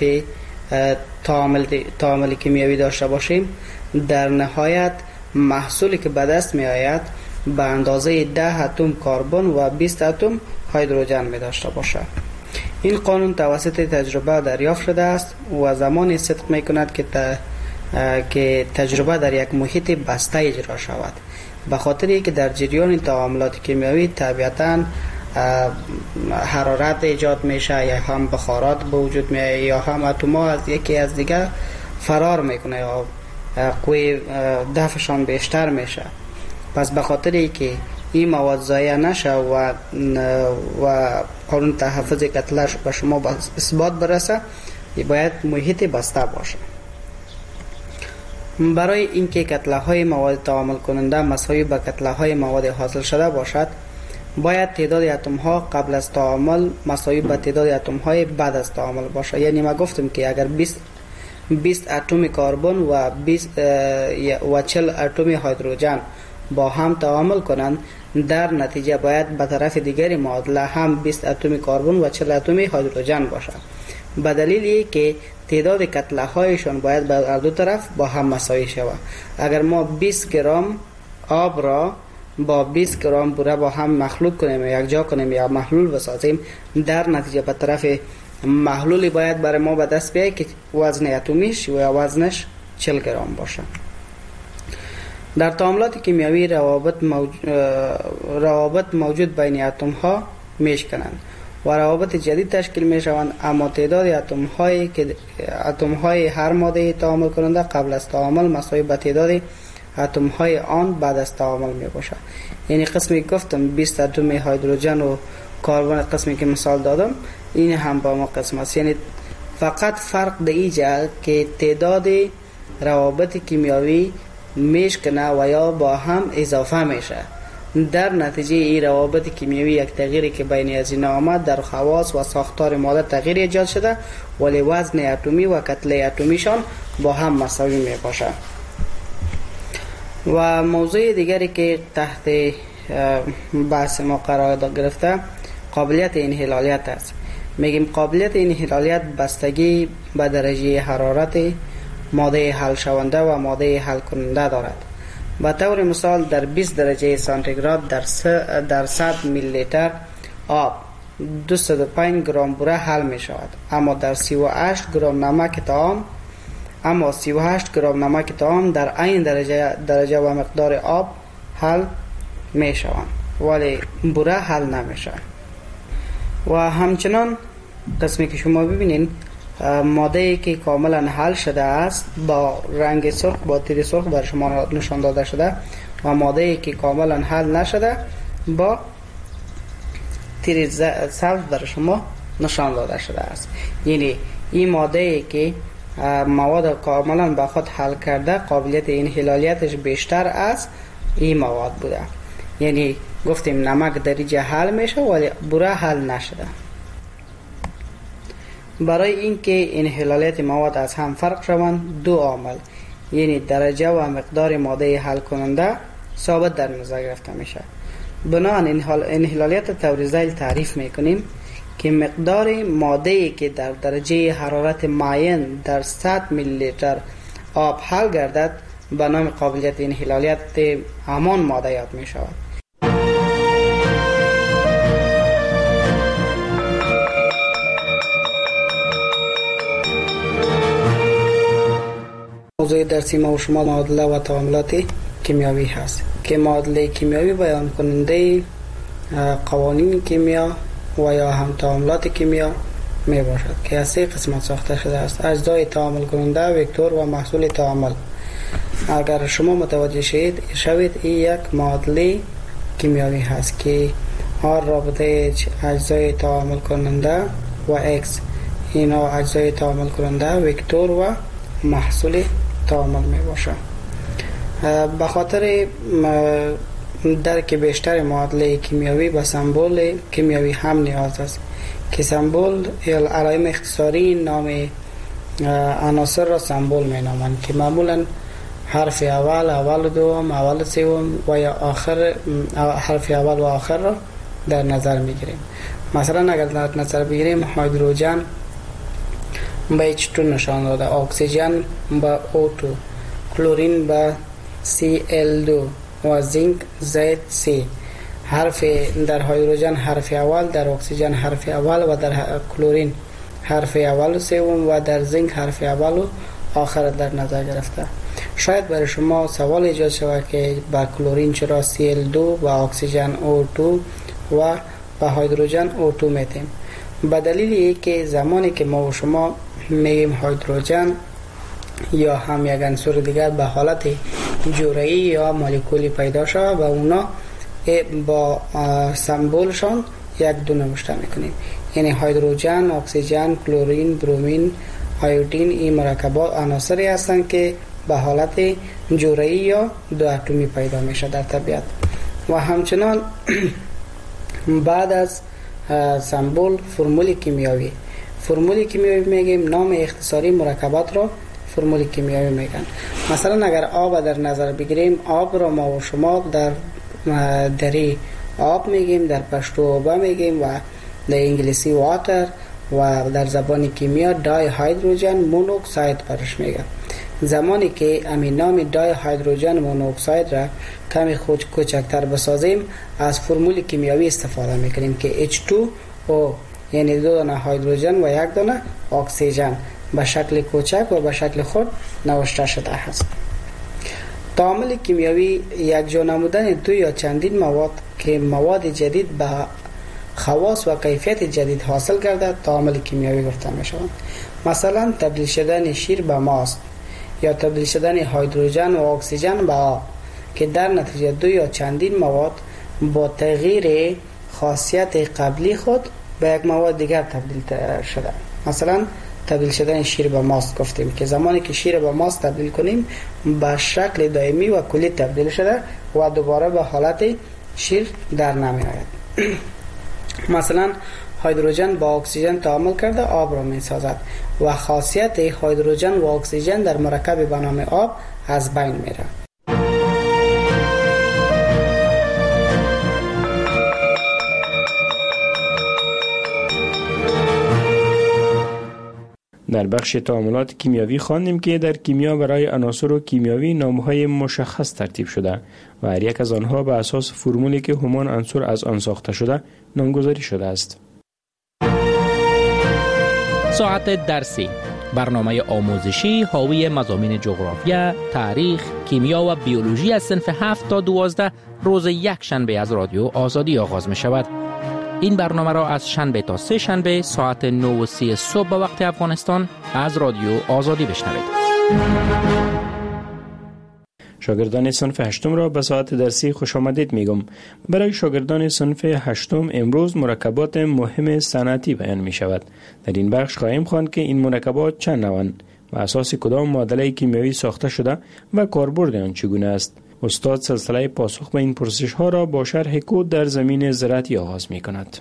تعامل کیمیاوی داشته باشیم، در نهایت محصولی که به دست می آید به اندازه 10 اتم کربن و 20 اتم هیدروژن می داشته باشد. این قانون توسط تجربه دریافت شده است و زمانی صدق می کند که تجربه در یک محیط بسته اجرا شود. به خاطر اینکه در جریان تعاملات کیمیاوی طبیعتاً حرارت ایجاد میشه، یا هم بخارات به وجود میاد، یا هم اتم‌ها از یکی از دیگر فرار میکنه یا قوی دفعشان بیشتر میشه. پس به خاطر اینکه این مواد ضایع نشه و قانون تحفظ کتله به شما اثبات برسه، باید محیط بسته باشه. برای اینکه کتله های مواد تعامل کننده مساوی با کتله های مواد حاصل شده باشد، باید تعداد اتم ها قبل از تعامل مساوی با تعداد اتم های بعد از تعامل باشه. یعنی ما گفتم که اگر 20 اتم کربن و 40 اتم هیدروژن با هم تعامل کنند، در نتیجه باید به طرف دیگری معادله هم 20 اتم کربن و 40 اتم هیدروژن باشد. به دلیلی که تعداد کتله هایشان باید به هر دو طرف با هم مساوی شود. اگر ما 20 گرم آب را با 20 گرم بوره با هم مخلوط کنیم یا یک جا کنیم یا محلول بسازیم، در نتیجه به طرف محلولی باید برای ما به دست بیاید که وزن اتمیش یا وزنش 40 گرم باشه. در تعاملات کیمیاوی روابط موجود بین اتم ها میشکنند و روابط جدید تشکیل می شوند، اما تعداد اتم های هر ماده تعامل کننده قبل از تعامل مساوی با تعداد اتم های آن بعد از تعامل می باشد. یعنی قسمی گفتم 20 اتم هیدروژن و کربن، قسمی که مثال دادم این هم با ما قسم است. یعنی فقط فرق در اینجا که تعداد روابط کیمیایی میشکنه و یا با هم اضافه میشه. در نتیجه این روابط کیمیایی یک تغییری که بین از این آمد در خواص و ساختار ماده تغییر ایجاد شده، ولی وزن اتمی و کتله اتمیشان با هم مساوی می باشه. و موضوع دیگری که تحت بحث ما قرار گرفته قابلیت انحلالیت است. میگیم قابلیت انحلالیت بستگی به درجه حرارت ماده حل شونده و ماده حل کننده دارد. به طور مثال در 20 درجه سانتیگراد در 100 میلی لیتر آب 205 گرم بوره حل می شود، اما در 38 گرم نمک طعام در این درجه و مقدار آب حل می شوند، ولی بوره حل نمی شود. و همچنان قسمی که شما ببینین ماده که کاملا حل شده است با رنگ سرخ با تیر سرخ بر شما نشان داده شده و ماده که کاملا حل نشده با تیر سبز بر شما نشان داده شده است. یعنی این ماده که مواد کاملا به خود حل کرده قابلیت انحلالیتش بیشتر از این مواد بوده. یعنی گفتیم نمک درجه حل میشه ولی بوره حل نشده. برای اینکه انحلالیت مواد از هم فرق شوند دو عامل یعنی درجه و مقدار ماده حل کننده ثابت در نظر گرفته میشه. بنابراین انحلالیت طور ذیل تعریف میکنیم که مقدار ماده‌ای که در درجه حرارت معین در 100 میلی لیتر آب حل گردد به نام قابلیت انحلالیت همان ماده یاد می شود. موضوع درسی ما و شما معادله و تعاملات کیمیایی هست که معادله کیمیایی بیان کننده قوانین کیمیا و یا هم تعاملات کیمیا می باشد که از 3 قسمت ساخته شده است: اجزای تعامل کننده، وکتور و محصول تعامل. اگر شما متوجه شوید این یک معادله کیمیایی هست که آر رابطه اجزای تعامل کننده و اکس اینا اجزای تعامل کننده، وکتور و محصول تعامل می باشد. به خاطر درک بیشتر معادله کیمیایی به سمبل کیمیایی هم نیاز است که سمبل علائم اختصاری نام عناصر را سمبل می نامند که معمولا حرف اول و دوم، اول و سوم و یا آخر حرف اول و آخر را در نظر می گیریم. مثلا اگر در نظر بگیریم هیدروژن به H2 نشان داده، اکسیژن به O2، کلورین به Cl2 و زینک ZC. حرف در هیدروژن حرف اول، در اکسیژن حرف اول و در کلورین حرف اول و سوم و در زینک حرف اول و آخر در نظر گرفته. شاید برای شما سوال ایجاد شود که با کلورین چرا Cl2 و اکسیژن O2 و با هیدروژن O2 میتیم؟ به دلیل اینکه زمانی که ما و شما میگیم هیدروژن یا هم یک عنصر دیگر به حالت جرعه‌ای یا مولکولی پیدا شود و اونا با سمبولشان یک دو نوشته میکنیم. یعنی هیدروژن، اکسیژن، کلورین، برومین، آیودین این مرکبات عناصری هستند که به حالت جرعه‌ای یا دو اتمی پیدا میشه در طبیعت. و همچنان بعد از سمبول فرمول کیمیایی میگیم. نام اختصاری مرکبات را فرمول کیمیایی میگن. مثلا اگر آب در نظر بگیریم، آب را ما و شما در دری آب میگیم، در پشتو آب میگیم و در انگلیسی واتر و در زبان کیمیا دای هیدروژن مونوکساید برش میگن. زمانی که همین نام دای هیدروژن مونوکساید را کمی کوچکتر بسازیم از فرمول کیمیایی استفاده میکنیم که H2O یعنی 2 دانه هیدروژن و 1 دانه اکسیژن به شکل کوچک و به شکل خود نوشته شده است. تعامل کیمیایی یک جا نمودن دو یا چندین مواد که مواد جدید به خواص و کیفیت جدید حاصل کرده تعامل کیمیایی گفته می شود. مثلا تبدیل شدن شیر به ماست یا تبدیل شدن هیدروژن و اکسیژن به آب که در نتیجه دو یا چندین مواد با تغییر خاصیت قبلی خود به یک مواد دیگر تبدیل شده. مثلا تبدیل شدن شیر به ماست گفتیم که زمانی که شیر به ماست تبدیل کنیم به شکل دائمی و کلی تبدیل شده و دوباره به حالت شیر در نمی آید. مثلا هیدروژن با اکسیژن تعامل کرده آب را می سازد و خاصیت هیدروژن و اکسیژن در مرکب به نام آب از بین میره. در بخش تعاملات کیمیاوی خواندیم که در کیمیا برای عناصر کیمیاوی نام‌های مشخص ترتیب شده و هر یک از آنها به اساس فرمولی که همان عنصر از آن ساخته شده نامگذاری شده است. ساعت درسی، برنامه آموزشی حاوی مضامین جغرافیا، تاریخ، کیمیا و بیولوژی از صنف 7 تا 12 روز یک شنبه از رادیو آزادی آغاز می شود. این برنامه را از شنبه تا سه شنبه ساعت 9:30 صبح به وقت افغانستان از رادیو آزادی بشنوید. شاگردان صنف 8 را به ساعت درسی خوش آمدید میگم. برای شاگردان صنف 8 امروز مرکبات مهم صنعتی بیان می شود. در این بخش خواهیم خواند که این مرکبات چند نوعند و اساس کدام معادله کیمیایی ساخته شده و کاربرد آن چگونه است. استاد سلسله پاسخ به این پرسش ها را با شرح کد در زمین زراعتی آغاز می کند.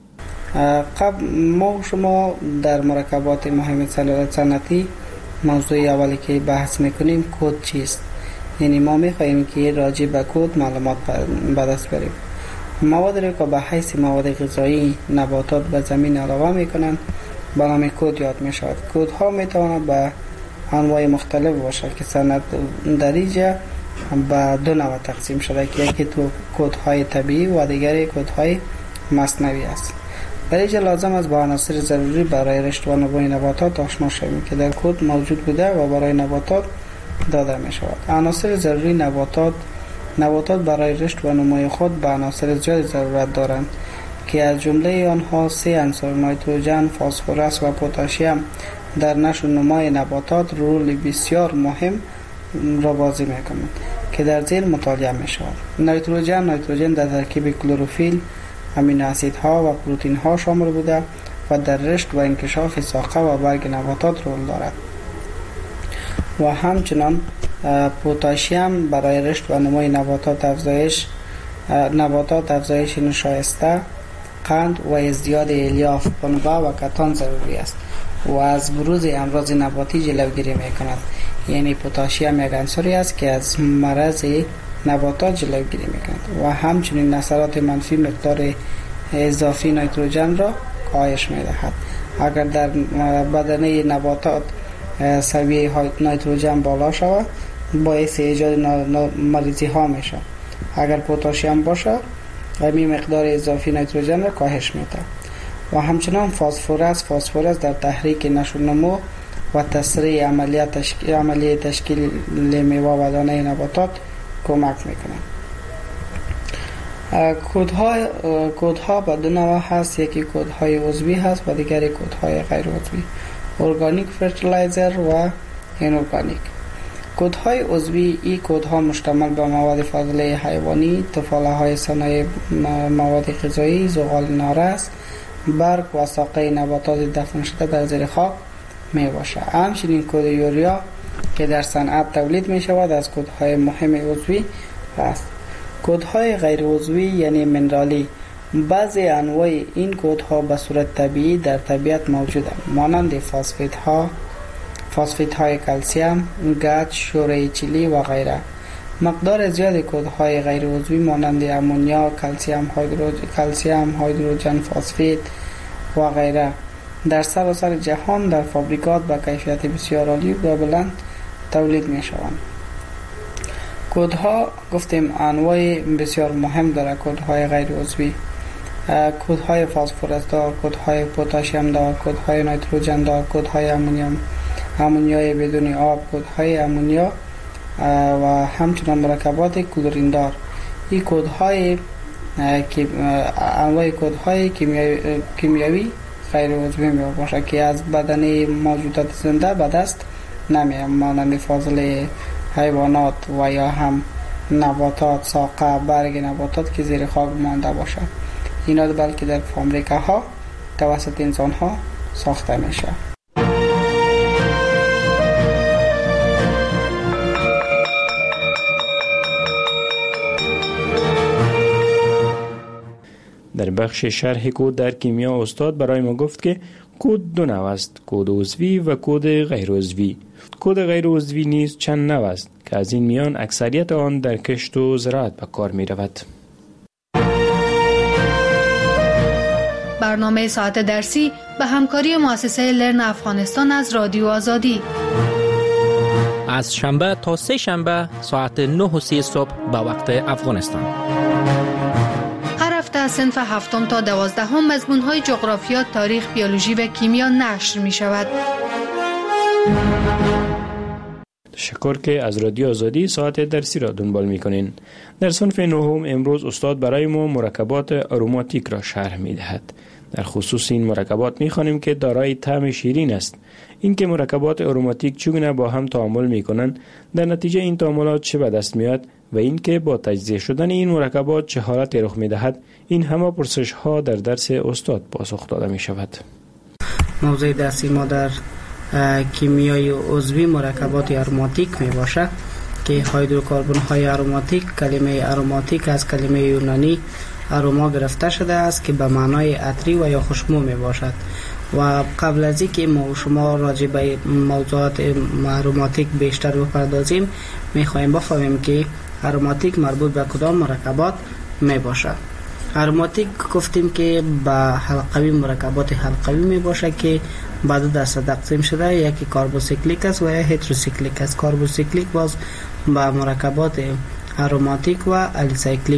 ما شما در مرکبات مهم صنعتی موضوع اولی که بحث میکنیم کد چیست؟ یعنی ما میخواهیم که راجع به کد معلومات به دست بریم. مواد را که به حیث مواد غذایی نباتات به زمین علاوه میکنند به نام کد یاد میشود. کد ها میتواند به انواع مختلف باشد که صنعت در اینجا به دو نوع تقسیم شده که یکی تو کدهای طبیعی و دیگری کدهای مصنوعی است. در اینجا لازم است با عناصر ضروری برای رشد و نمو نباتات آشنا شویم که در کد موجود بوده و برای نباتات داده می شود. عناصر ضروری نباتات برای رشد و نمو خود به عناصر زیاد ضرورت دارند که از جمله آنها 3 عنصر نیتروژن، فسفرس و پتاسیم در نشو و نمای نباتات رول بسیار مهم را بازی میکنند که در زیر مطالعه می شود. نیتروژن در ترکیب کلروفیل، امینو اسیدها و پروتئین ها شامل بوده و در رشد و انکشاف ساقه و برگ نباتات رول دارد. و همچنان پتاسیم برای رشد و نمای نباتات افزایش نشایسته، قند و ازدیاد الیاف، پنبه و کتان ضروری است و از بروز امراض نباتی جلوگیری میکند. یعنی پتاسیم یک عنصری است که از مرض نباتات جلوگیری میکند و همچنین اثرات منفی مقدار اضافی نیتروژن را کاهش میدهد. اگر در بدنه نباتات سویه نیتروژن بالا شود باعث ایجاد مریضی ها میشه. اگر پتاسیم باشه این مقدار اضافی نیتروژن را کاهش میده. و همچنان فسفرس در تحریک نشو و نمو و تسریع عملیه تشکیل میوه و دانه نباتات کمک میکنه. کودها به دو نوع هست، یکی کودهای عضوی هست و دیگری کودهای غیر عضوی، ارگانیک فرتیلایزر و اینورگانیک. کودهای عضوی این کودها مشتمل به مواد فاضله حیوانی، تفاله های صنایع مواد غذایی، زغال نارس، برگ و ساقه نباتات دفن شده در زیر خاک می باشه. همچنین کود یوریا که در صنعت تولید می شود از کودهای مهم عضوی است. کودهای غیر عضوی یعنی منرالی، بعضی انواع این کودها به صورت طبیعی در طبیعت موجودند، مانند فاسفیت های کلسیم، گچ، شوره چیلی و غیره. مقدار زیاد کودهای غیر عضوی مانند امونیا، کلسیم هیدروژن فسفید و غیره در سراسر جهان در فابریکات با کیفیت بسیار عالی و بلند تولید می شوند. کودها گفتیم انواع بسیار مهم داره. کودهای غیر عضوی، کودهای فسفرس دار، کودهای پتاسیم دار، کودهای نیتروژن دار، کودهای امونیای بدون آب، کودهای امونیا و همچنین مرکبات کلورین دار. این کودهای انواع کودهای کیمیایی غیر عضوی می باشه که از بدن موجودات زنده به دست نمیاد، مانند فاضله حیوانات و یا هم نباتات، ساقه، برگ نباتات که زیر خاک مانده باشه. اینا بلکه در فابریکه ها توسط انسان ها ساخته میشه. در بخش شرح کد در کیمیا استاد برای ما گفت که کد دو نوع است، کد عضوی و کد غیر عضوی. کد غیر عضوی نیز چند نوع است که از این میان اکثریت آن در کشت و زراعت به کار می رود. برنامه ساعت درسی به همکاری مؤسسه لرن افغانستان از رادیو آزادی از شنبه تا سه شنبه ساعت 9:30 صبح به وقت افغانستان. هر هفته از صنف 7 تا 12 مضمون‌های جغرافیا، تاریخ، بیولوژی و کیمیا نشر می شود. تشکر که از رادیو آزادی ساعت درسی را دنبال می کنین. در صنف 9 امروز استاد برای ما مرکبات آروماتیک را شرح می دهد. در خصوص این مرکبات می خوانیم که دارای طعم شیرین است. اینکه مرکبات آروماتیک چگونه با هم تعامل می کنند، در نتیجه این تعاملات چه به دست می آید و اینکه با تجزیه شدن این مرکبات چه حالتی رخ می دهد، این همه پرسش ها در درس استاد پاسخ داده می شود. موضوع درسی ما در کیمیای عضوی مرکبات آروماتیک می باشد که هیدروکربن های آروماتیک، کلمه آروماتیک از کلمه یونانی اروما گرفته شده است که به معنای عطری و یا خوشبو می باشد. و قبل از اینکه ما و شما راجع به موضوعات آروماتیک بیشتر بپردازیم، می خواهیم بفهمیم که آروماتیک مربوط به کدام مرکبات می باشد. آروماتیک گفتیم که به حلقوی مرکبات حلقوی می باشه که به دو دسته تقسیم شده، یکی کاربوسیکلیک است و یا هتروسیکلیک است. کاربوسیکلیک باز به مرکبات آروماتیک و الیسایکلیک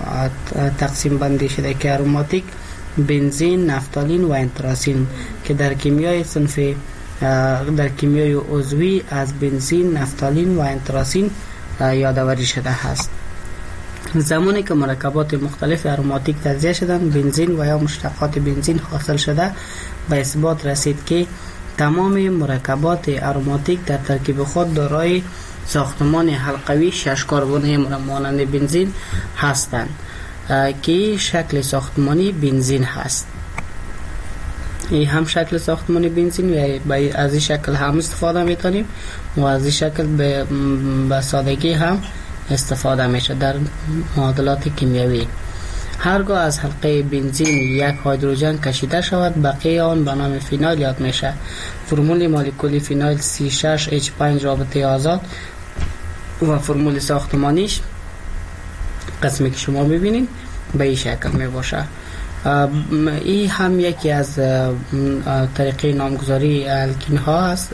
تقسیم بندی شده که آروماتیک بنزین، نفتالین و انتراسین که در کیمیای صنف در کیمیای عضوی از بنزین، نفتالین و انتراسین یادآوری شده است. زمانی که مرکبات مختلف آروماتیک تجزیه شدند، بنزین و یا مشتقات بنزین حاصل شده، به اثبات رسید که تمام مرکبات آروماتیک در ترکیب خود دارای ساختمان حلقوی 6 کربن مانند بنزین هستند که شکل ساختمانی بنزین هست. این هم شکل ساختمانی بنزین و از این شکل هم استفاده میتونیم و از این شکل به سادگی هم استفاده میشه در معادلات کیمیایی. هرگاه از حلقه بنزین یک هیدروژن کشیده شود، بقیه آن به نام فینال یاد میشه. فرمول مولکولی فینال C6H5 رابطه آزاد و فرمول ساختمانیش قسمی که شما میبینید به این شکل میباشه. این هم یکی از طریقه نامگذاری الکین ها است،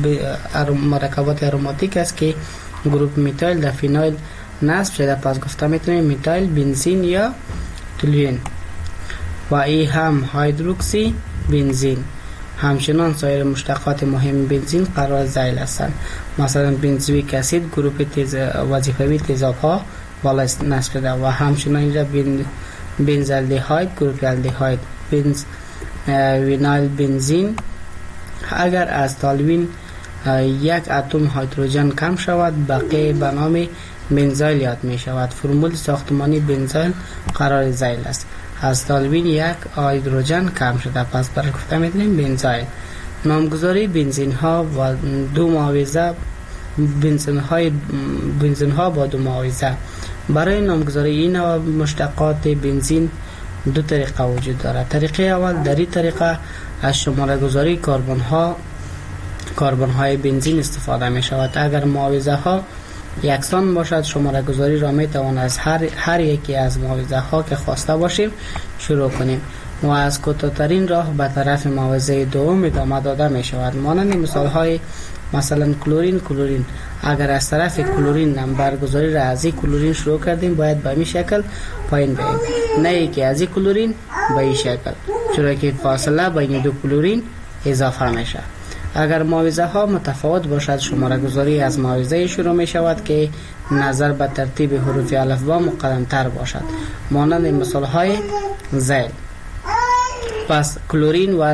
مرکبات آروماتیک است که گروپ میتایل در فینایل نصب شده، پس گفته میتونیم میتایل بنزین یا تولوئین. و این هم هیدروکسی بنزین. همچنان سایر مشتقات مهم بنزین قرار ذیل هستند، مثلا بنزویک اسید گروپ وظیفوی تیزاب ها بالا نصب شده و همچنان اینجا بنزالدهاید گروپ الدهاید. وینایل بنزین اگر از تالوین یک اتم هیدروژن کم شود، بقیه به نام بنزایل یاد می شود. فرمول ساختمانی بنزایل قرار ذیل است. از تالوین یک هیدروژن کم شده، پس برای گفته می‌دونیم بنزایل. نامگذاری بنزین ها و دو معاوضه، بنزین ها با دو معاوضه. برای نامگذاری این مشتقات بنزین دو طریقه وجود دارد. طریقه اول، در این طریقه از شماره گذاری کربن های بنزین استفاده می شود. اگر معاوضه ها یکسان باشد، شماره گذاری را می توان از هر یکی از معاوضه ها که خواسته باشیم شروع کنیم و از کوتاه‌ترین راه به طرف معاوضه دوم ادامه داده می شود. مانند مثال های مثلا کلورین. اگر از طرف کلورین نمبر گذاری را از این کلورین شروع کردیم، باید به این شکل پایین بریم، نه که از این کلورین به این شکل، چرا که فاصله بین دو کلورین اضافه میشه. اگر معاوضه ها متفاوت باشد، شماره گذاری از معاوضه شروع می شود که نظر به ترتیب حروف الفبا مقدم تر باشد، مانند مثال های ذیل. پس کلورین و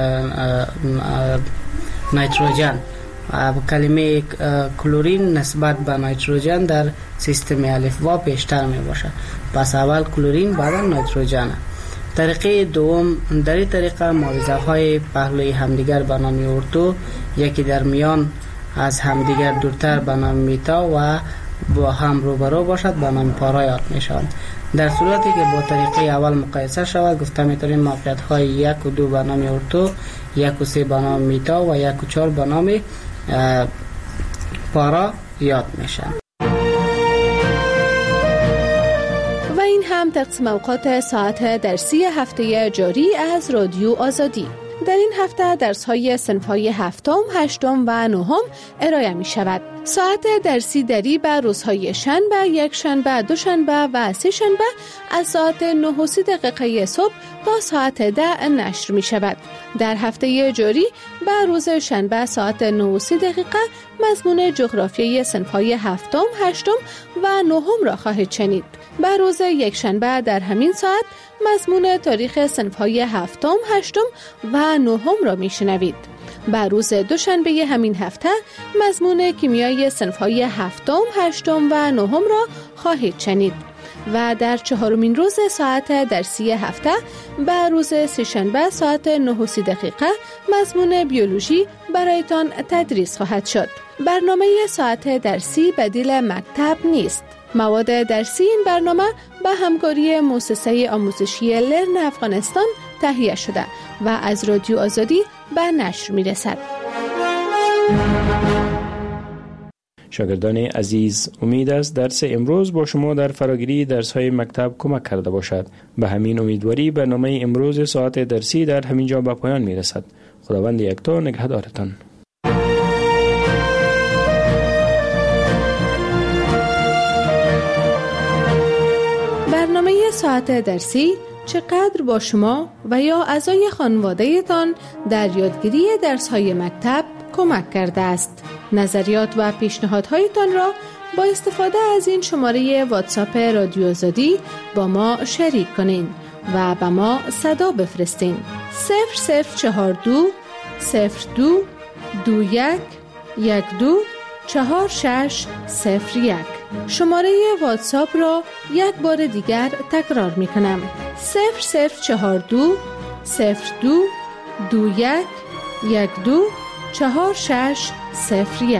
نیتروژن. کلمه کلورین نسبت به نیتروژن در سیستم الفبا بیشتر می باشد، پس اول کلورین بعد نیتروژن. طریقه دوم، در این طریقه معاوضه های پهلوی همدیگر به نام ارتو، یکی در میان از همدیگر دورتر به نام میتا و با هم روبرو باشد به نام پارا یاد می شوند. در صورتی که با طریقه اول مقایسه شود گفته میتونیم موقعیت های 1 و 2 به نام اورتو، 1 و 3 به نام میتا و 1 و 4 به نام پارا یاد میشن. و این هم تقسیم اوقات ساعت درسی هفته جاری از رادیو آزادی. در این هفته درس‌های صنف‌های هفتم، هشتم و نهم ارائه می‌شود. ساعت درسی دری به روزهای شنبه، یک شنبه، دوشنبه و سه شنبه از ساعت 9:30 صبح تا ساعت 10 نشر می‌شود. در هفته جاری به روز شنبه ساعت 9:30 مضمون جغرافیای صنف‌های هفتم، هشتم و نهم را خواهید شنید. به روز یک شنبه در همین ساعت مضمون تاریخ صنف‌های هفتم، هشتم و نهم را میشنوید. به روز دوشنبه همین هفته مضمون کیمیای صنف‌های هفتم، هشتم و نهم را خواهید شنید. و در چهارمین روز ساعت درسی هفته به روز سه‌شنبه ساعت 9:30 مضمون بیولوژی برایتان تدریس خواهد شد. برنامه ساعت درسی بدیل مکتب نیست. مواد درسی این برنامه به همکاری مؤسسه آموزشی لرن افغانستان تهیه شده و از رادیو آزادی به نشر می رسد. شاگردان عزیز، امید است درس امروز با شما در فراگیری درس‌های مکتب کمک کرده باشد. به همین امیدواری برنامه امروز ساعت درسی در همین جا به پایان می رسد. خداوند یکتا نگهدارتان. برنامه ساعت درسی چقدر با شما و یا اعضای خانواده تان در یادگیری درس‌های مکتب کمک کرده است. نظریات و پیشنهادهایتان را با استفاده از این شماره واتساپ رادیو آزادی با ما شریک کنین و به ما صدا بفرستین. 0042 02 21 12 4601. شماره واتساپ را یک بار دیگر تکرار می کنم. 0042 02 21 12 4601.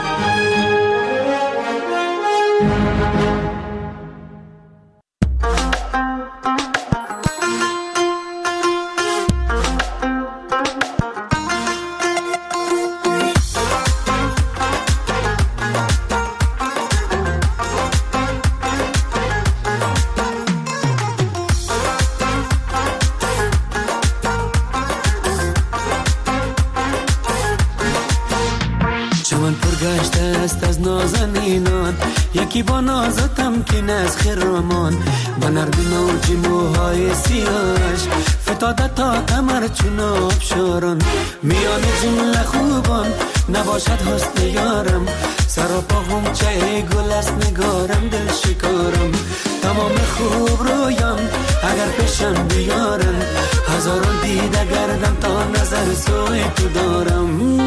یکی با نازتم که نز خرامان با نرمی موج موهای سیاش فتاده تا کمر چون آبشاران میان جمله خوبان نباشد حسن یارم سراپا غنچه گل است نگارم دل شکارم تمام خوب رویان اگر پیشم بیارن هزاران دیده گردم تا نظر سوی تو دارم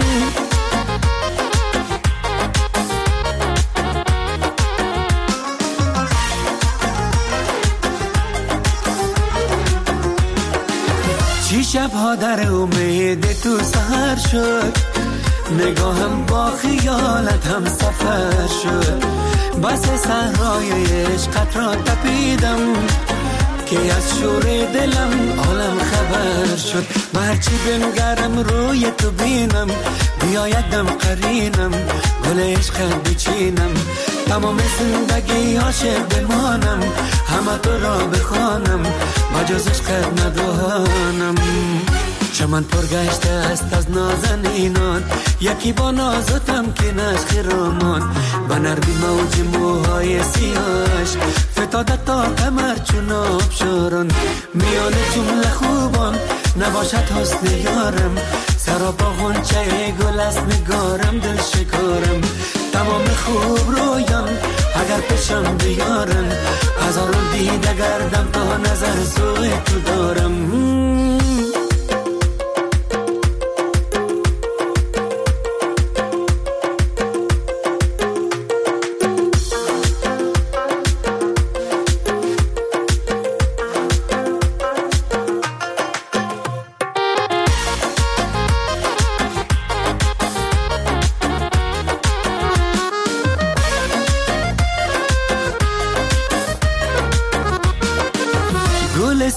شبها در امید تو سهر شد نگاهم با خیالت هم سفر شد بس صحرای عشقت را تپیدم که از شور دلم عالم خبر شد هرچی بنگرم روی تو بینم بیایدم قرینم گل عشقت بچینم تمام زندگی عاشق بمانم همه تو را بخوانم بجز عشقت ندانم چمن پرگشته است از نازنینان یکی با نازتم که نشخ رامان و نرمی موج موهای سیاش فتاده تا کمر چون آبشاران میان جمله خوبان نباشد حسن یارم سراپا غنچه گل است نگارم دل شکارم تمام خوب رویان اگر پیشم بیارن هزاران دیده گردم تا نظر سوی تو دارم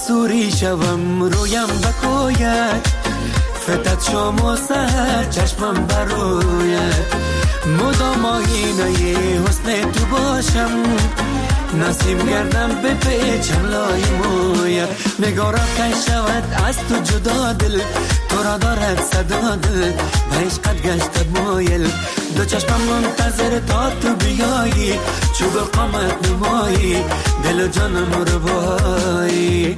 سوری شوم رویم بکوید فتت شام و سهر چشمم بروید مدام آینه حسن تو باشم نسیم گردم به پیچم لای مویت نگارا کن شود از تو جدا دل تو را دارد صدا دل به عشقت گشتد مایل دو چشمم منتظر تا تو بیایی چوب قامت نمایی دل و جانم رو بایی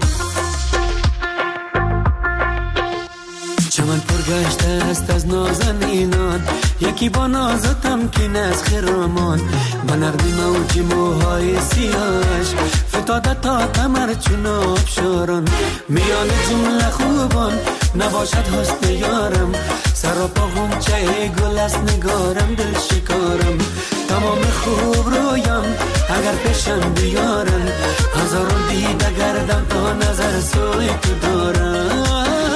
چمن پرگشته است از نازنینان یکی با نازتم که از خرامان با نرمی موجی موهای سیاهش فتاده تا کمر چون آبشاران میان جمله خوبان نباشد حسن یارم سر و پا غنچه گل است نگارم دل شکارم تمام خوب رویم اگر پیشم بیارن هزاران دیده گردم تا نظر سوی تو دارم